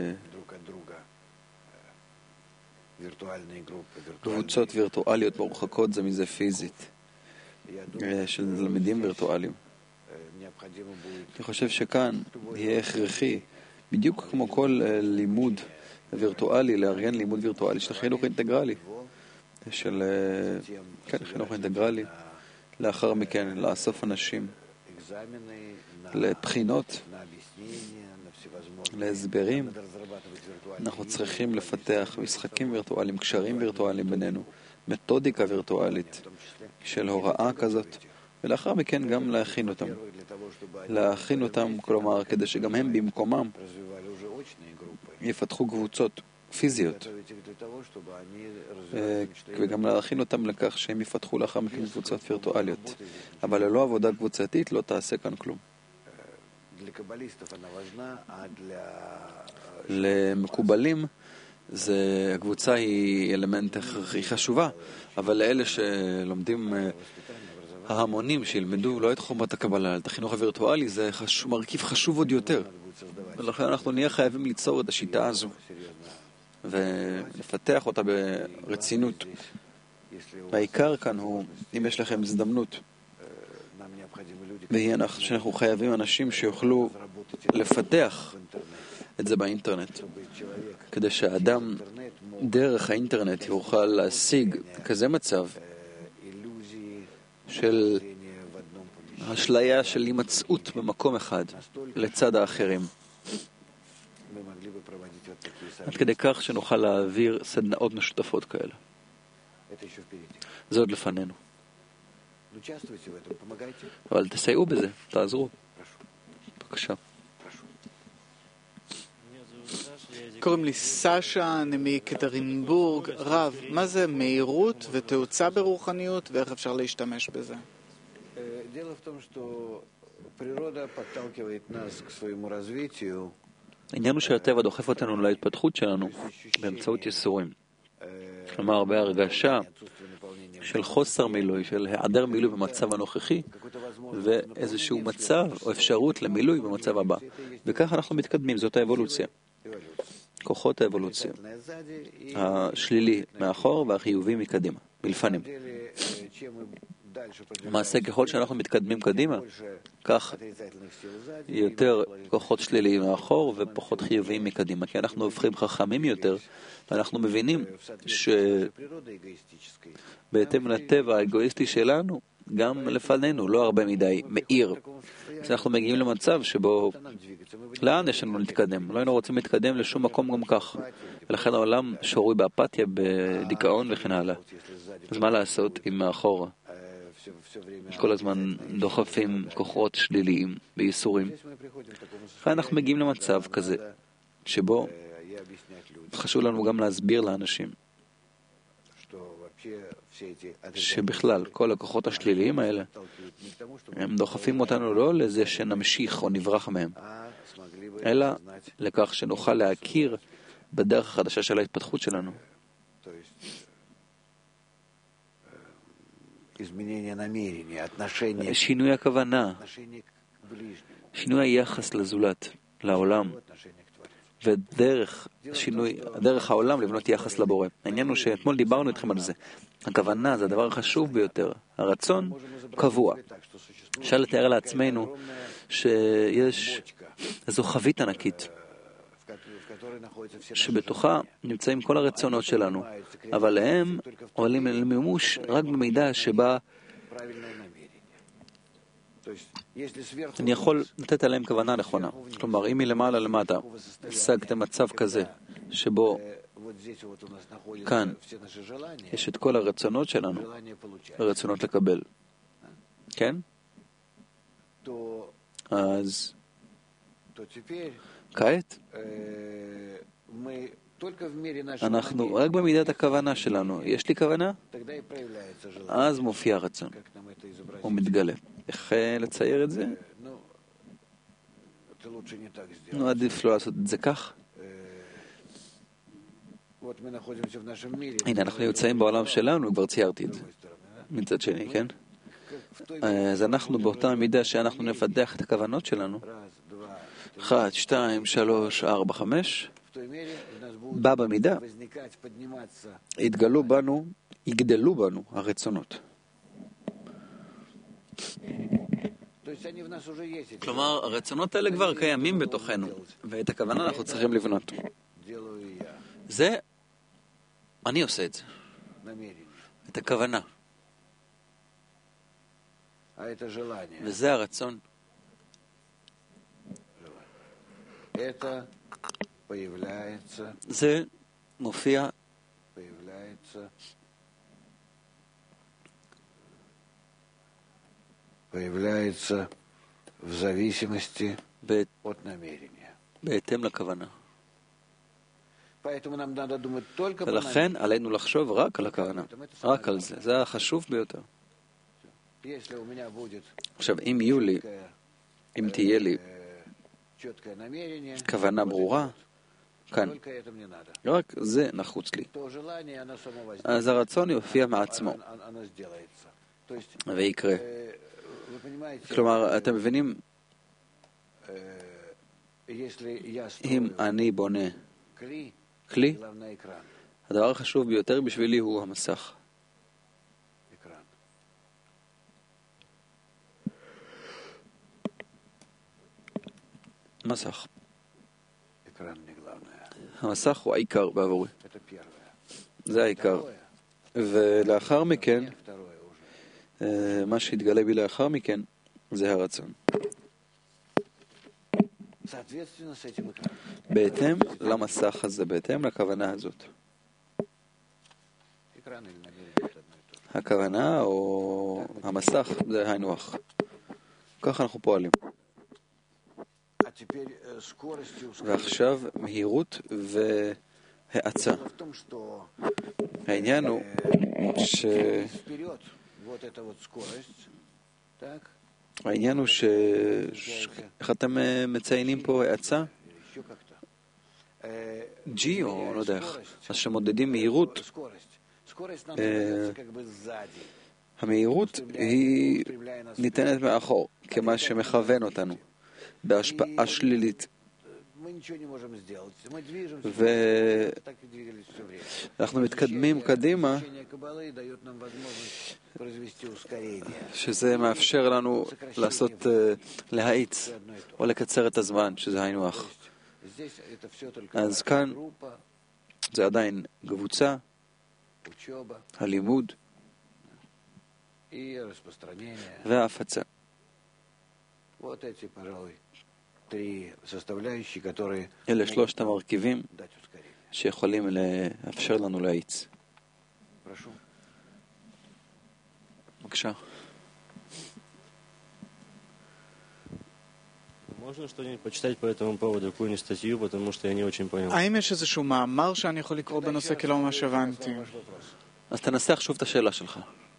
קבוצות וירטואליות מרוחקות זה מזה פיזית של תלמידים וירטואליים. אני חושב שכאן יהיה הכרחי, בדיוק כמו כל לימוד וירטואלי, לארגן לימוד וירטואלי של חינוך אינטגרלי, של כן, חינוך אינטגרלי, לאחר מכן לאסוף אנשים לבחינות, להסברים. אנחנו צריכים לפתח משחקים וירטואליים, קשרים וירטואליים בינינו, מתודיקה וירטואלית של הוראה כזאת, ולאחר מכן גם להכין אותם. להכין אותם, כלומר, כדי שגם הם במקומם יפתחו קבוצות פיזיות, וגם להכין אותם לכך שהם יפתחו לאחר מכן קבוצות וירטואליות. אבל ללא עבודה קבוצתית לא תעשה כאן כלום. למקובלים זה, הקבוצה היא אלמנט הכרחי חשובה, אבל לאלה שלומדים ההמונים שילמדו לא את חומת הקבלה, את החינוך הווירטואלי, זה חשוב, מרכיב חשוב עוד יותר. ולכן אנחנו נהיה חייבים ליצור את השיטה הזו ולפתח אותה ברצינות. והעיקר כאן הוא, אם יש לכם הזדמנות, והיא שאנחנו חייבים אנשים שיוכלו לפתח את זה באינטרנט, כדי שהאדם דרך האינטרנט יוכל להשיג כזה מצב של השליה של הימצאות במקום אחד לצד האחרים, עד כדי כך שנוכל להעביר סדנאות משותפות כאלה. זה עוד לפנינו. אבל תסייעו בזה, תעזרו. בבקשה. קוראים לי סשה, אני מקטרינבורג. רב, מה זה מהירות ותאוצה ברוחניות ואיך אפשר להשתמש בזה? העניין הוא שהטבע דוחף אותנו להתפתחות שלנו באמצעות יסורים. כלומר, בהרגשה של חוסר מילוי, של היעדר מילוי במצב הנוכחי, ואיזשהו מצב או אפשרות למילוי במצב הבא. וכך אנחנו מתקדמים, זאת האבולוציה. כוחות האבולוציה. השלילי מאחור והחיובי מקדימה, מלפנים. למעשה, ככל שאנחנו מתקדמים קדימה, כך יותר כוחות שליליים מאחור ופחות חיוביים מקדימה, כי אנחנו הופכים חכמים יותר, ואנחנו מבינים שבהתאם לטבע האגואיסטי שלנו, גם לפנינו, לא הרבה מדי, מאיר. אז אנחנו מגיעים למצב שבו, לאן יש לנו להתקדם? לא היינו רוצים להתקדם לשום מקום גם כך. ולכן העולם שורוי באפתיה, בדיכאון וכן הלאה. אז מה לעשות אם מאחורה? כל הזמן דוחפים כוחות שליליים בייסורים. לכן אנחנו מגיעים למצב כזה, שבו חשוב לנו גם להסביר לאנשים שבכלל כל הכוחות השליליים האלה הם דוחפים אותנו לא לזה שנמשיך או נברח מהם, אלא לכך שנוכל להכיר בדרך החדשה של ההתפתחות שלנו. שינוי הכוונה, שינוי היחס לזולת, לעולם ודרך שינוי, דרך העולם לבנות יחס לבורא. העניין הוא שאתמול דיברנו איתכם על זה. הכוונה זה הדבר החשוב ביותר. הרצון קבוע. אפשר לתאר לעצמנו שיש איזו חבית ענקית שבתוכה נמצאים כל הרצונות שלנו, אבל הם עולים למימוש רק במידה שבה אני יכול לתת עליהם כוונה נכונה. כלומר, אם מלמעלה למטה השגתם מצב כזה שבו כאן יש את כל הרצונות שלנו, הרצונות לקבל, כן? אז כעת אנחנו רק במידת הכוונה שלנו. יש לי כוונה? אז מופיע רצון. הוא מתגלה. איך לצייר את זה? נו, עדיף לא לעשות את זה כך. הנה, אנחנו נמצאים בעולם שלנו, כבר ציירתי את זה. מצד שני, כן? אז אנחנו באותה מידה שאנחנו נפתח את הכוונות שלנו. אחת, שתיים, שלוש, ארבע, חמש. בא במידה. יתגלו בנו, יגדלו בנו הרצונות. כלומר, הרצונות האלה כבר קיימים בתוכנו, ואת הכוונה אנחנו צריכים לבנות. זה, אני עושה את זה. את הכוונה. וזה הרצון. זה מופיע появляется в зависимости от намерения. בהתאם לכוונה. ולכן עלינו לחשוב רק על הכוונה, רק על זה. זה החשוב ביותר. עכשיו, אם יהיו לי, אם תהיה לי כוונה ברורה, כאן, רק זה נחוץ לי. אז הרצון יופיע מעצמו, ויקרה. כלומר, אתם מבינים, אם אני בונה כלי, הדבר החשוב ביותר בשבילי הוא המסך. מסך. המסך הוא העיקר בעבורי. זה העיקר. ולאחר מכן, מה שהתגלה בי לאחר מכן, זה הרצון. בהתאם למסך הזה, בהתאם לכוונה הזאת. הכוונה או המסך זה היינו הך. ככה אנחנו פועלים. ועכשיו מהירות והאצה. העניין הוא ש... העניין הוא ש... איך אתם מציינים פה האצה? G או לא יודע איך. אז שמודדים מהירות, המהירות היא ניתנת מאחור, כמה שמכוון אותנו, בהשפעה שלילית. ואנחנו מתקדמים קדימה, שזה מאפשר לנו לעשות, להאיץ או לקצר את הזמן, שזה היינו הך. אז כאן זה עדיין קבוצה, הלימוד וההפצה. אלה שלושת המרכיבים שיכולים לאפשר לנו להאיץ. בבקשה. Можно что-нибудь почитать по этому поводу, какую-нибудь статью, потому что я не очень понял. האם יש איזשהו מאמר שאני יכול לקרוא בנושא כי לא ממש הבנתי? אז תנסח שוב את השאלה שלך.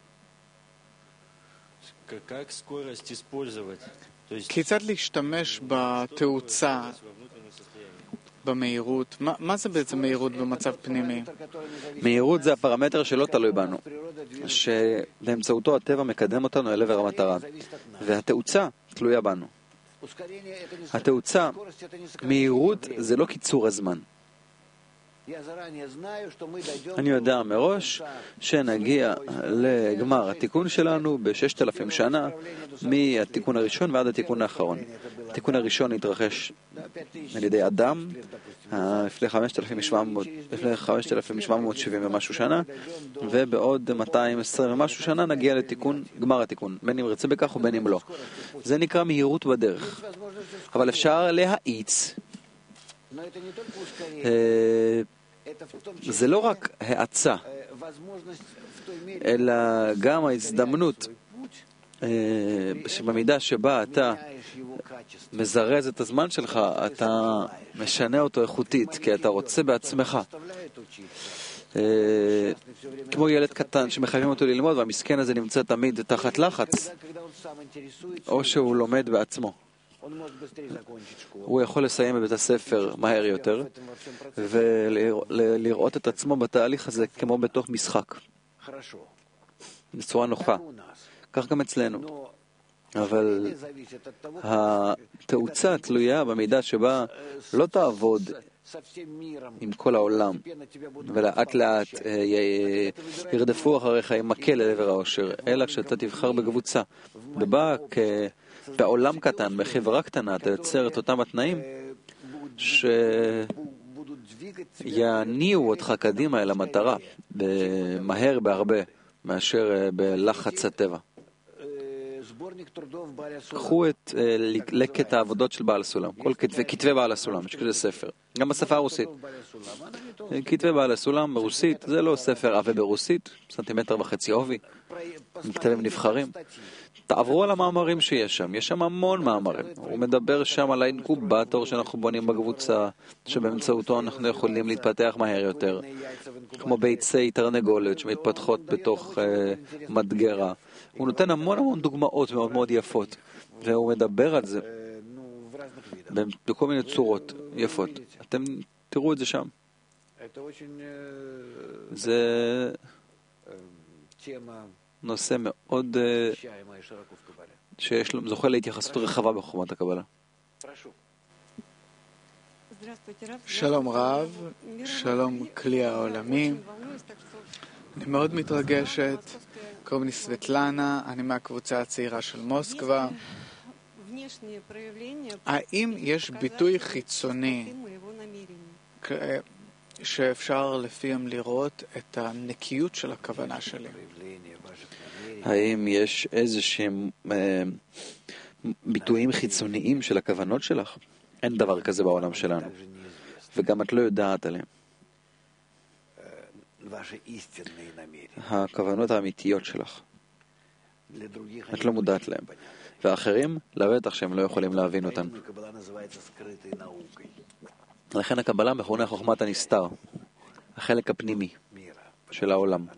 Как скорость использовать? כיצד להשתמש בתאוצה, במהירות? מה, מה זה בעצם מהירות במצב פנימי? מהירות זה הפרמטר שלא תלוי בנו, שבאמצעותו הטבע מקדם אותנו אל עבר המטרה, והתאוצה תלויה בנו. התאוצה, מהירות זה לא קיצור הזמן. אני יודע מראש שנגיע לגמר התיקון שלנו בששת אלפים שנה מהתיקון הראשון ועד התיקון האחרון. התיקון הראשון התרחש על ידי אדם לפני חמשת אלפים שבע מאות שבעים ומשהו שנה, ובעוד מאתיים ועשרים ומשהו שנה נגיע לתיקון, גמר התיקון, בין אם רצה בכך ובין אם לא. זה נקרא מהירות בדרך. אבל אפשר להאיץ. זה לא רק האצה, אלא גם ההזדמנות שבמידה שבה אתה מזרז את הזמן שלך, אתה משנה אותו איכותית, כי אתה רוצה בעצמך. כמו ילד קטן שמחייבים אותו ללמוד, והמסכן הזה נמצא תמיד תחת לחץ, או שהוא לומד בעצמו. הוא יכול לסיים בבית הספר מהר יותר, ולראות את עצמו בתהליך הזה כמו בתוך משחק. בצורה נוחה. כך גם אצלנו. אבל התאוצה תלויה במידה שבה לא תעבוד עם כל העולם, ולאט לאט ירדפו אחריך עם מקל לעבר העושר, אלא שאתה תבחר בקבוצה. ובא בעולם קטן, בחברה קטנה, אתה יוצר את אותם התנאים שיניעו אותך קדימה אל המטרה, מהר בהרבה, מאשר בלחץ הטבע. קחו את לקט העבודות של בעל הסולם, כל כתבי בעל הסולם, יש כזה ספר, גם בשפה הרוסית. כתבי בעל הסולם ברוסית, זה לא ספר עבה ברוסית, סנטימטר וחצי עובי, עם כתבים נבחרים. תעברו על המאמרים שיש שם, יש שם המון מאמרים. הוא מדבר שם על האינקובטור שאנחנו בונים בקבוצה, שבאמצעותו אנחנו יכולים להתפתח מהר יותר, כמו ביצי תרנגולת שמתפתחות בתוך uh, מדגרה. הוא נותן המון המון דוגמאות מאוד מאוד יפות, והוא מדבר על זה בכל מיני צורות יפות. אתם תראו את זה שם. זה נושא מאוד שיש לו, זוכה להתייחסות רחבה בחוכמת הקבלה. שלום רב, שלום כלי העולמי. אני מאוד מתרגשת. קוראים לי סבטלנה, אני מהקבוצה הצעירה של מוסקבה. האם יש ביטוי חיצוני שאפשר לפיהם לראות את הנקיות של הכוונה שלי? האם יש איזשהם אה, ביטויים חיצוניים של הכוונות שלך? אין דבר כזה בעולם שלנו, וגם את לא יודעת עליהם. הכוונות האמיתיות שלך, את לא מודעת להם, ואחרים לבטח שהם לא יכולים להבין אותן. לכן הקבלה מכונה חוכמת הנסתר, החלק הפנימי של העולם,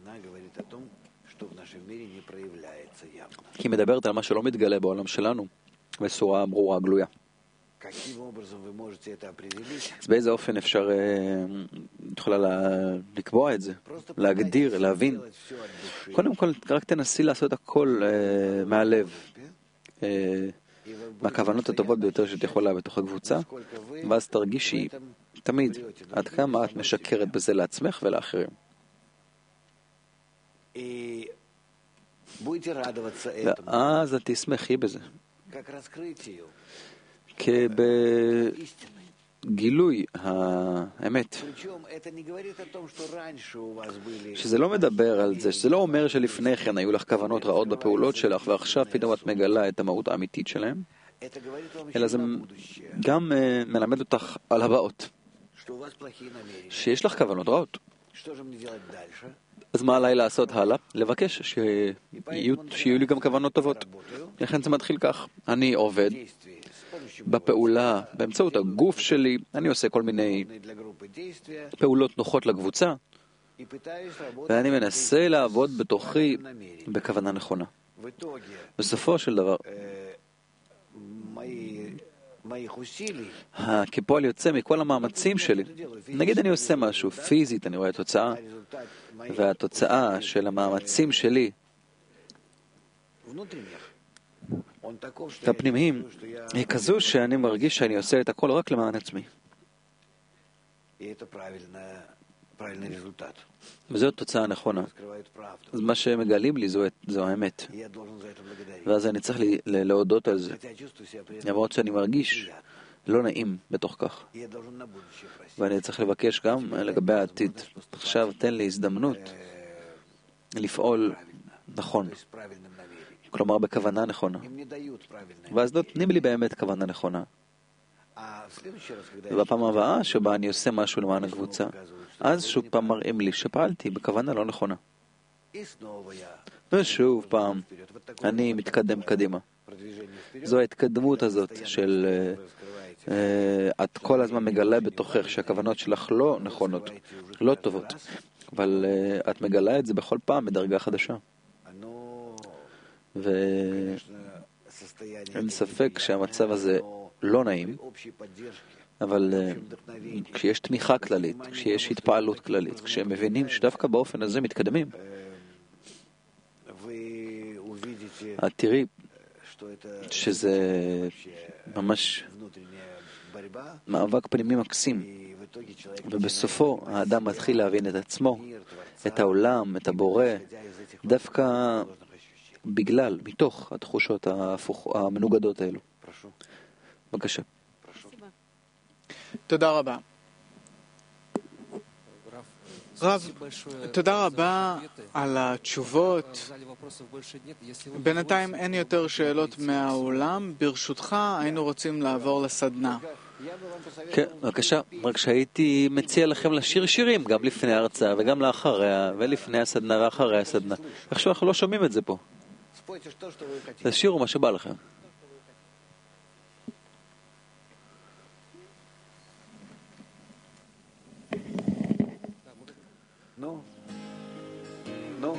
כי היא מדברת על מה שלא מתגלה בעולם שלנו בצורה ברורה, גלויה. אז באיזה אופן אפשר יכולה לקבוע את זה, להגדיר, להבין? קודם כל, רק תנסי לעשות הכל מהלב, מהכוונות הטובות ביותר שאת יכולה בתוך הקבוצה, ואז תרגישי תמיד עד כמה את משקרת בזה לעצמך ולאחרים. ואז את תשמחי בזה. כבגילוי האמת. שזה לא מדבר על זה, שזה לא אומר שלפני כן היו לך כוונות רעות בפעולות שלך, ועכשיו פתאום את מגלה את המהות האמיתית שלהם, אלא זה גם מלמד אותך על הבאות, שיש לך כוונות רעות. אז מה עליי לעשות הלאה? לבקש שיהיו, שיהיו לי גם כוונות טובות. לכן זה מתחיל כך. אני עובד בפעולה, באמצעות הגוף שלי, אני עושה כל מיני פעולות נוחות לקבוצה, ואני מנסה לעבוד בתוכי בכוונה נכונה. בסופו של דבר, כפועל יוצא מכל המאמצים שלי, נגיד אני עושה משהו פיזית, אני רואה תוצאה, והתוצאה של המאמצים שלי הפנימיים היא כזו שאני מרגיש שאני עושה את הכל רק למען עצמי. וזו תוצאה נכונה. אז מה שמגלים לי זו, זו האמת. ואז אני צריך לי, להודות על זה. למרות שאני מרגיש לא נעים בתוך כך. ואני צריך לבקש גם לגבי העתיד. עכשיו תן לי הזדמנות לפעול נכון. כלומר בכוונה נכונה. ואז נותנים לי באמת כוונה נכונה. ובפעם הבאה שבה אני עושה משהו למען הקבוצה, אז שוב פעם מראים לי שפעלתי בכוונה לא נכונה. ושוב פעם אני מתקדם קדימה. זו ההתקדמות הזאת של uh, uh, את כל הזמן מגלה בתוכך שהכוונות שלך לא נכונות, לא טובות, אבל uh, את מגלה את זה בכל פעם בדרגה חדשה. ואין ספק שהמצב הזה לא נעים, אבל uh, כשיש תמיכה כללית, כשיש התפעלות כללית, כשהם מבינים שדווקא באופן הזה מתקדמים, את תראי שזה ממש מאבק פנימי מקסים, ובסופו האדם מתחיל להבין את עצמו, את העולם, את הבורא, דווקא בגלל, מתוך התחושות המנוגדות האלו. בבקשה. תודה רבה. רב, תודה רבה על התשובות. בינתיים אין יותר שאלות מהעולם. ברשותך, היינו רוצים לעבור לסדנה. כן, בבקשה. רק שהייתי מציע לכם לשיר שירים, גם לפני ההרצאה וגם לאחריה, ולפני הסדנה ואחרי הסדנה. עכשיו אנחנו לא שומעים את זה פה. תשירו מה שבא לכם. Ну, ну.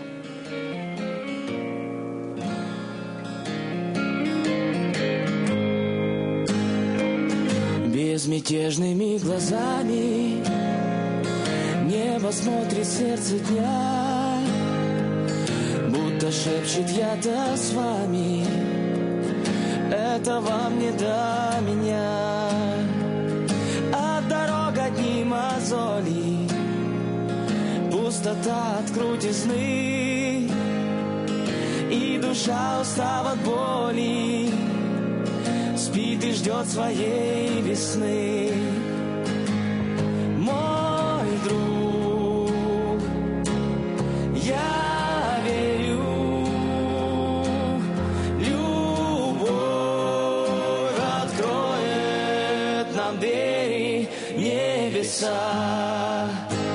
Безмятежными глазами небо смотрит сердце дня, будто шепчет я-то с вами, это вам не до меня, а дорога дни мозоли, пустота от крутизны, и душа устала от боли, спит и ждет своей весны. Мой друг, я верю, любовь откроет нам двери небеса.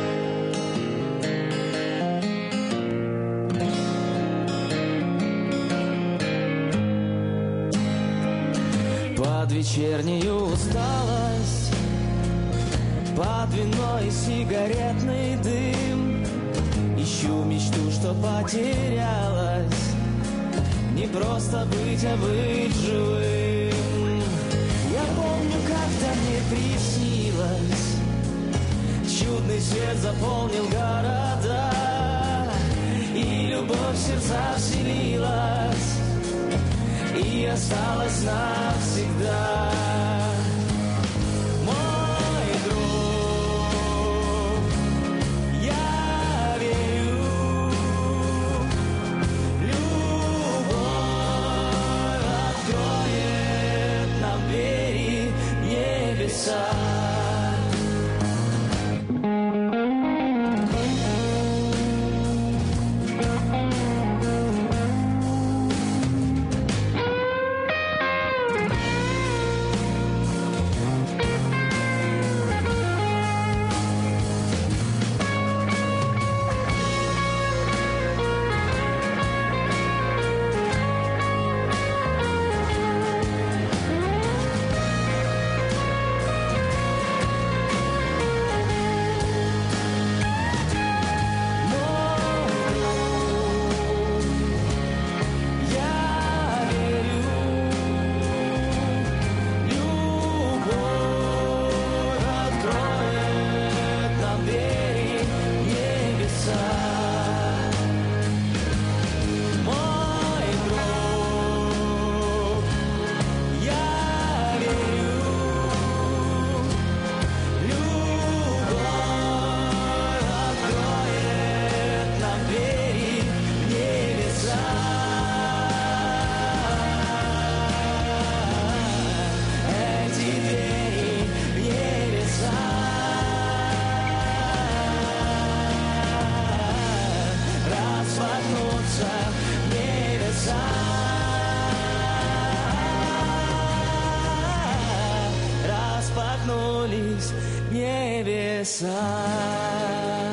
Под вечернюю усталость, под вино и сигаретный дым, ищу мечту, что потерялась, не просто быть, а быть живым. Я помню, как-то мне приснилось, чудный свет заполнил города, и любовь в сердца вселилась, и осталась навсегда. Мой друг, я верю, любовь откроет нам двери небеса. коснулись небеса.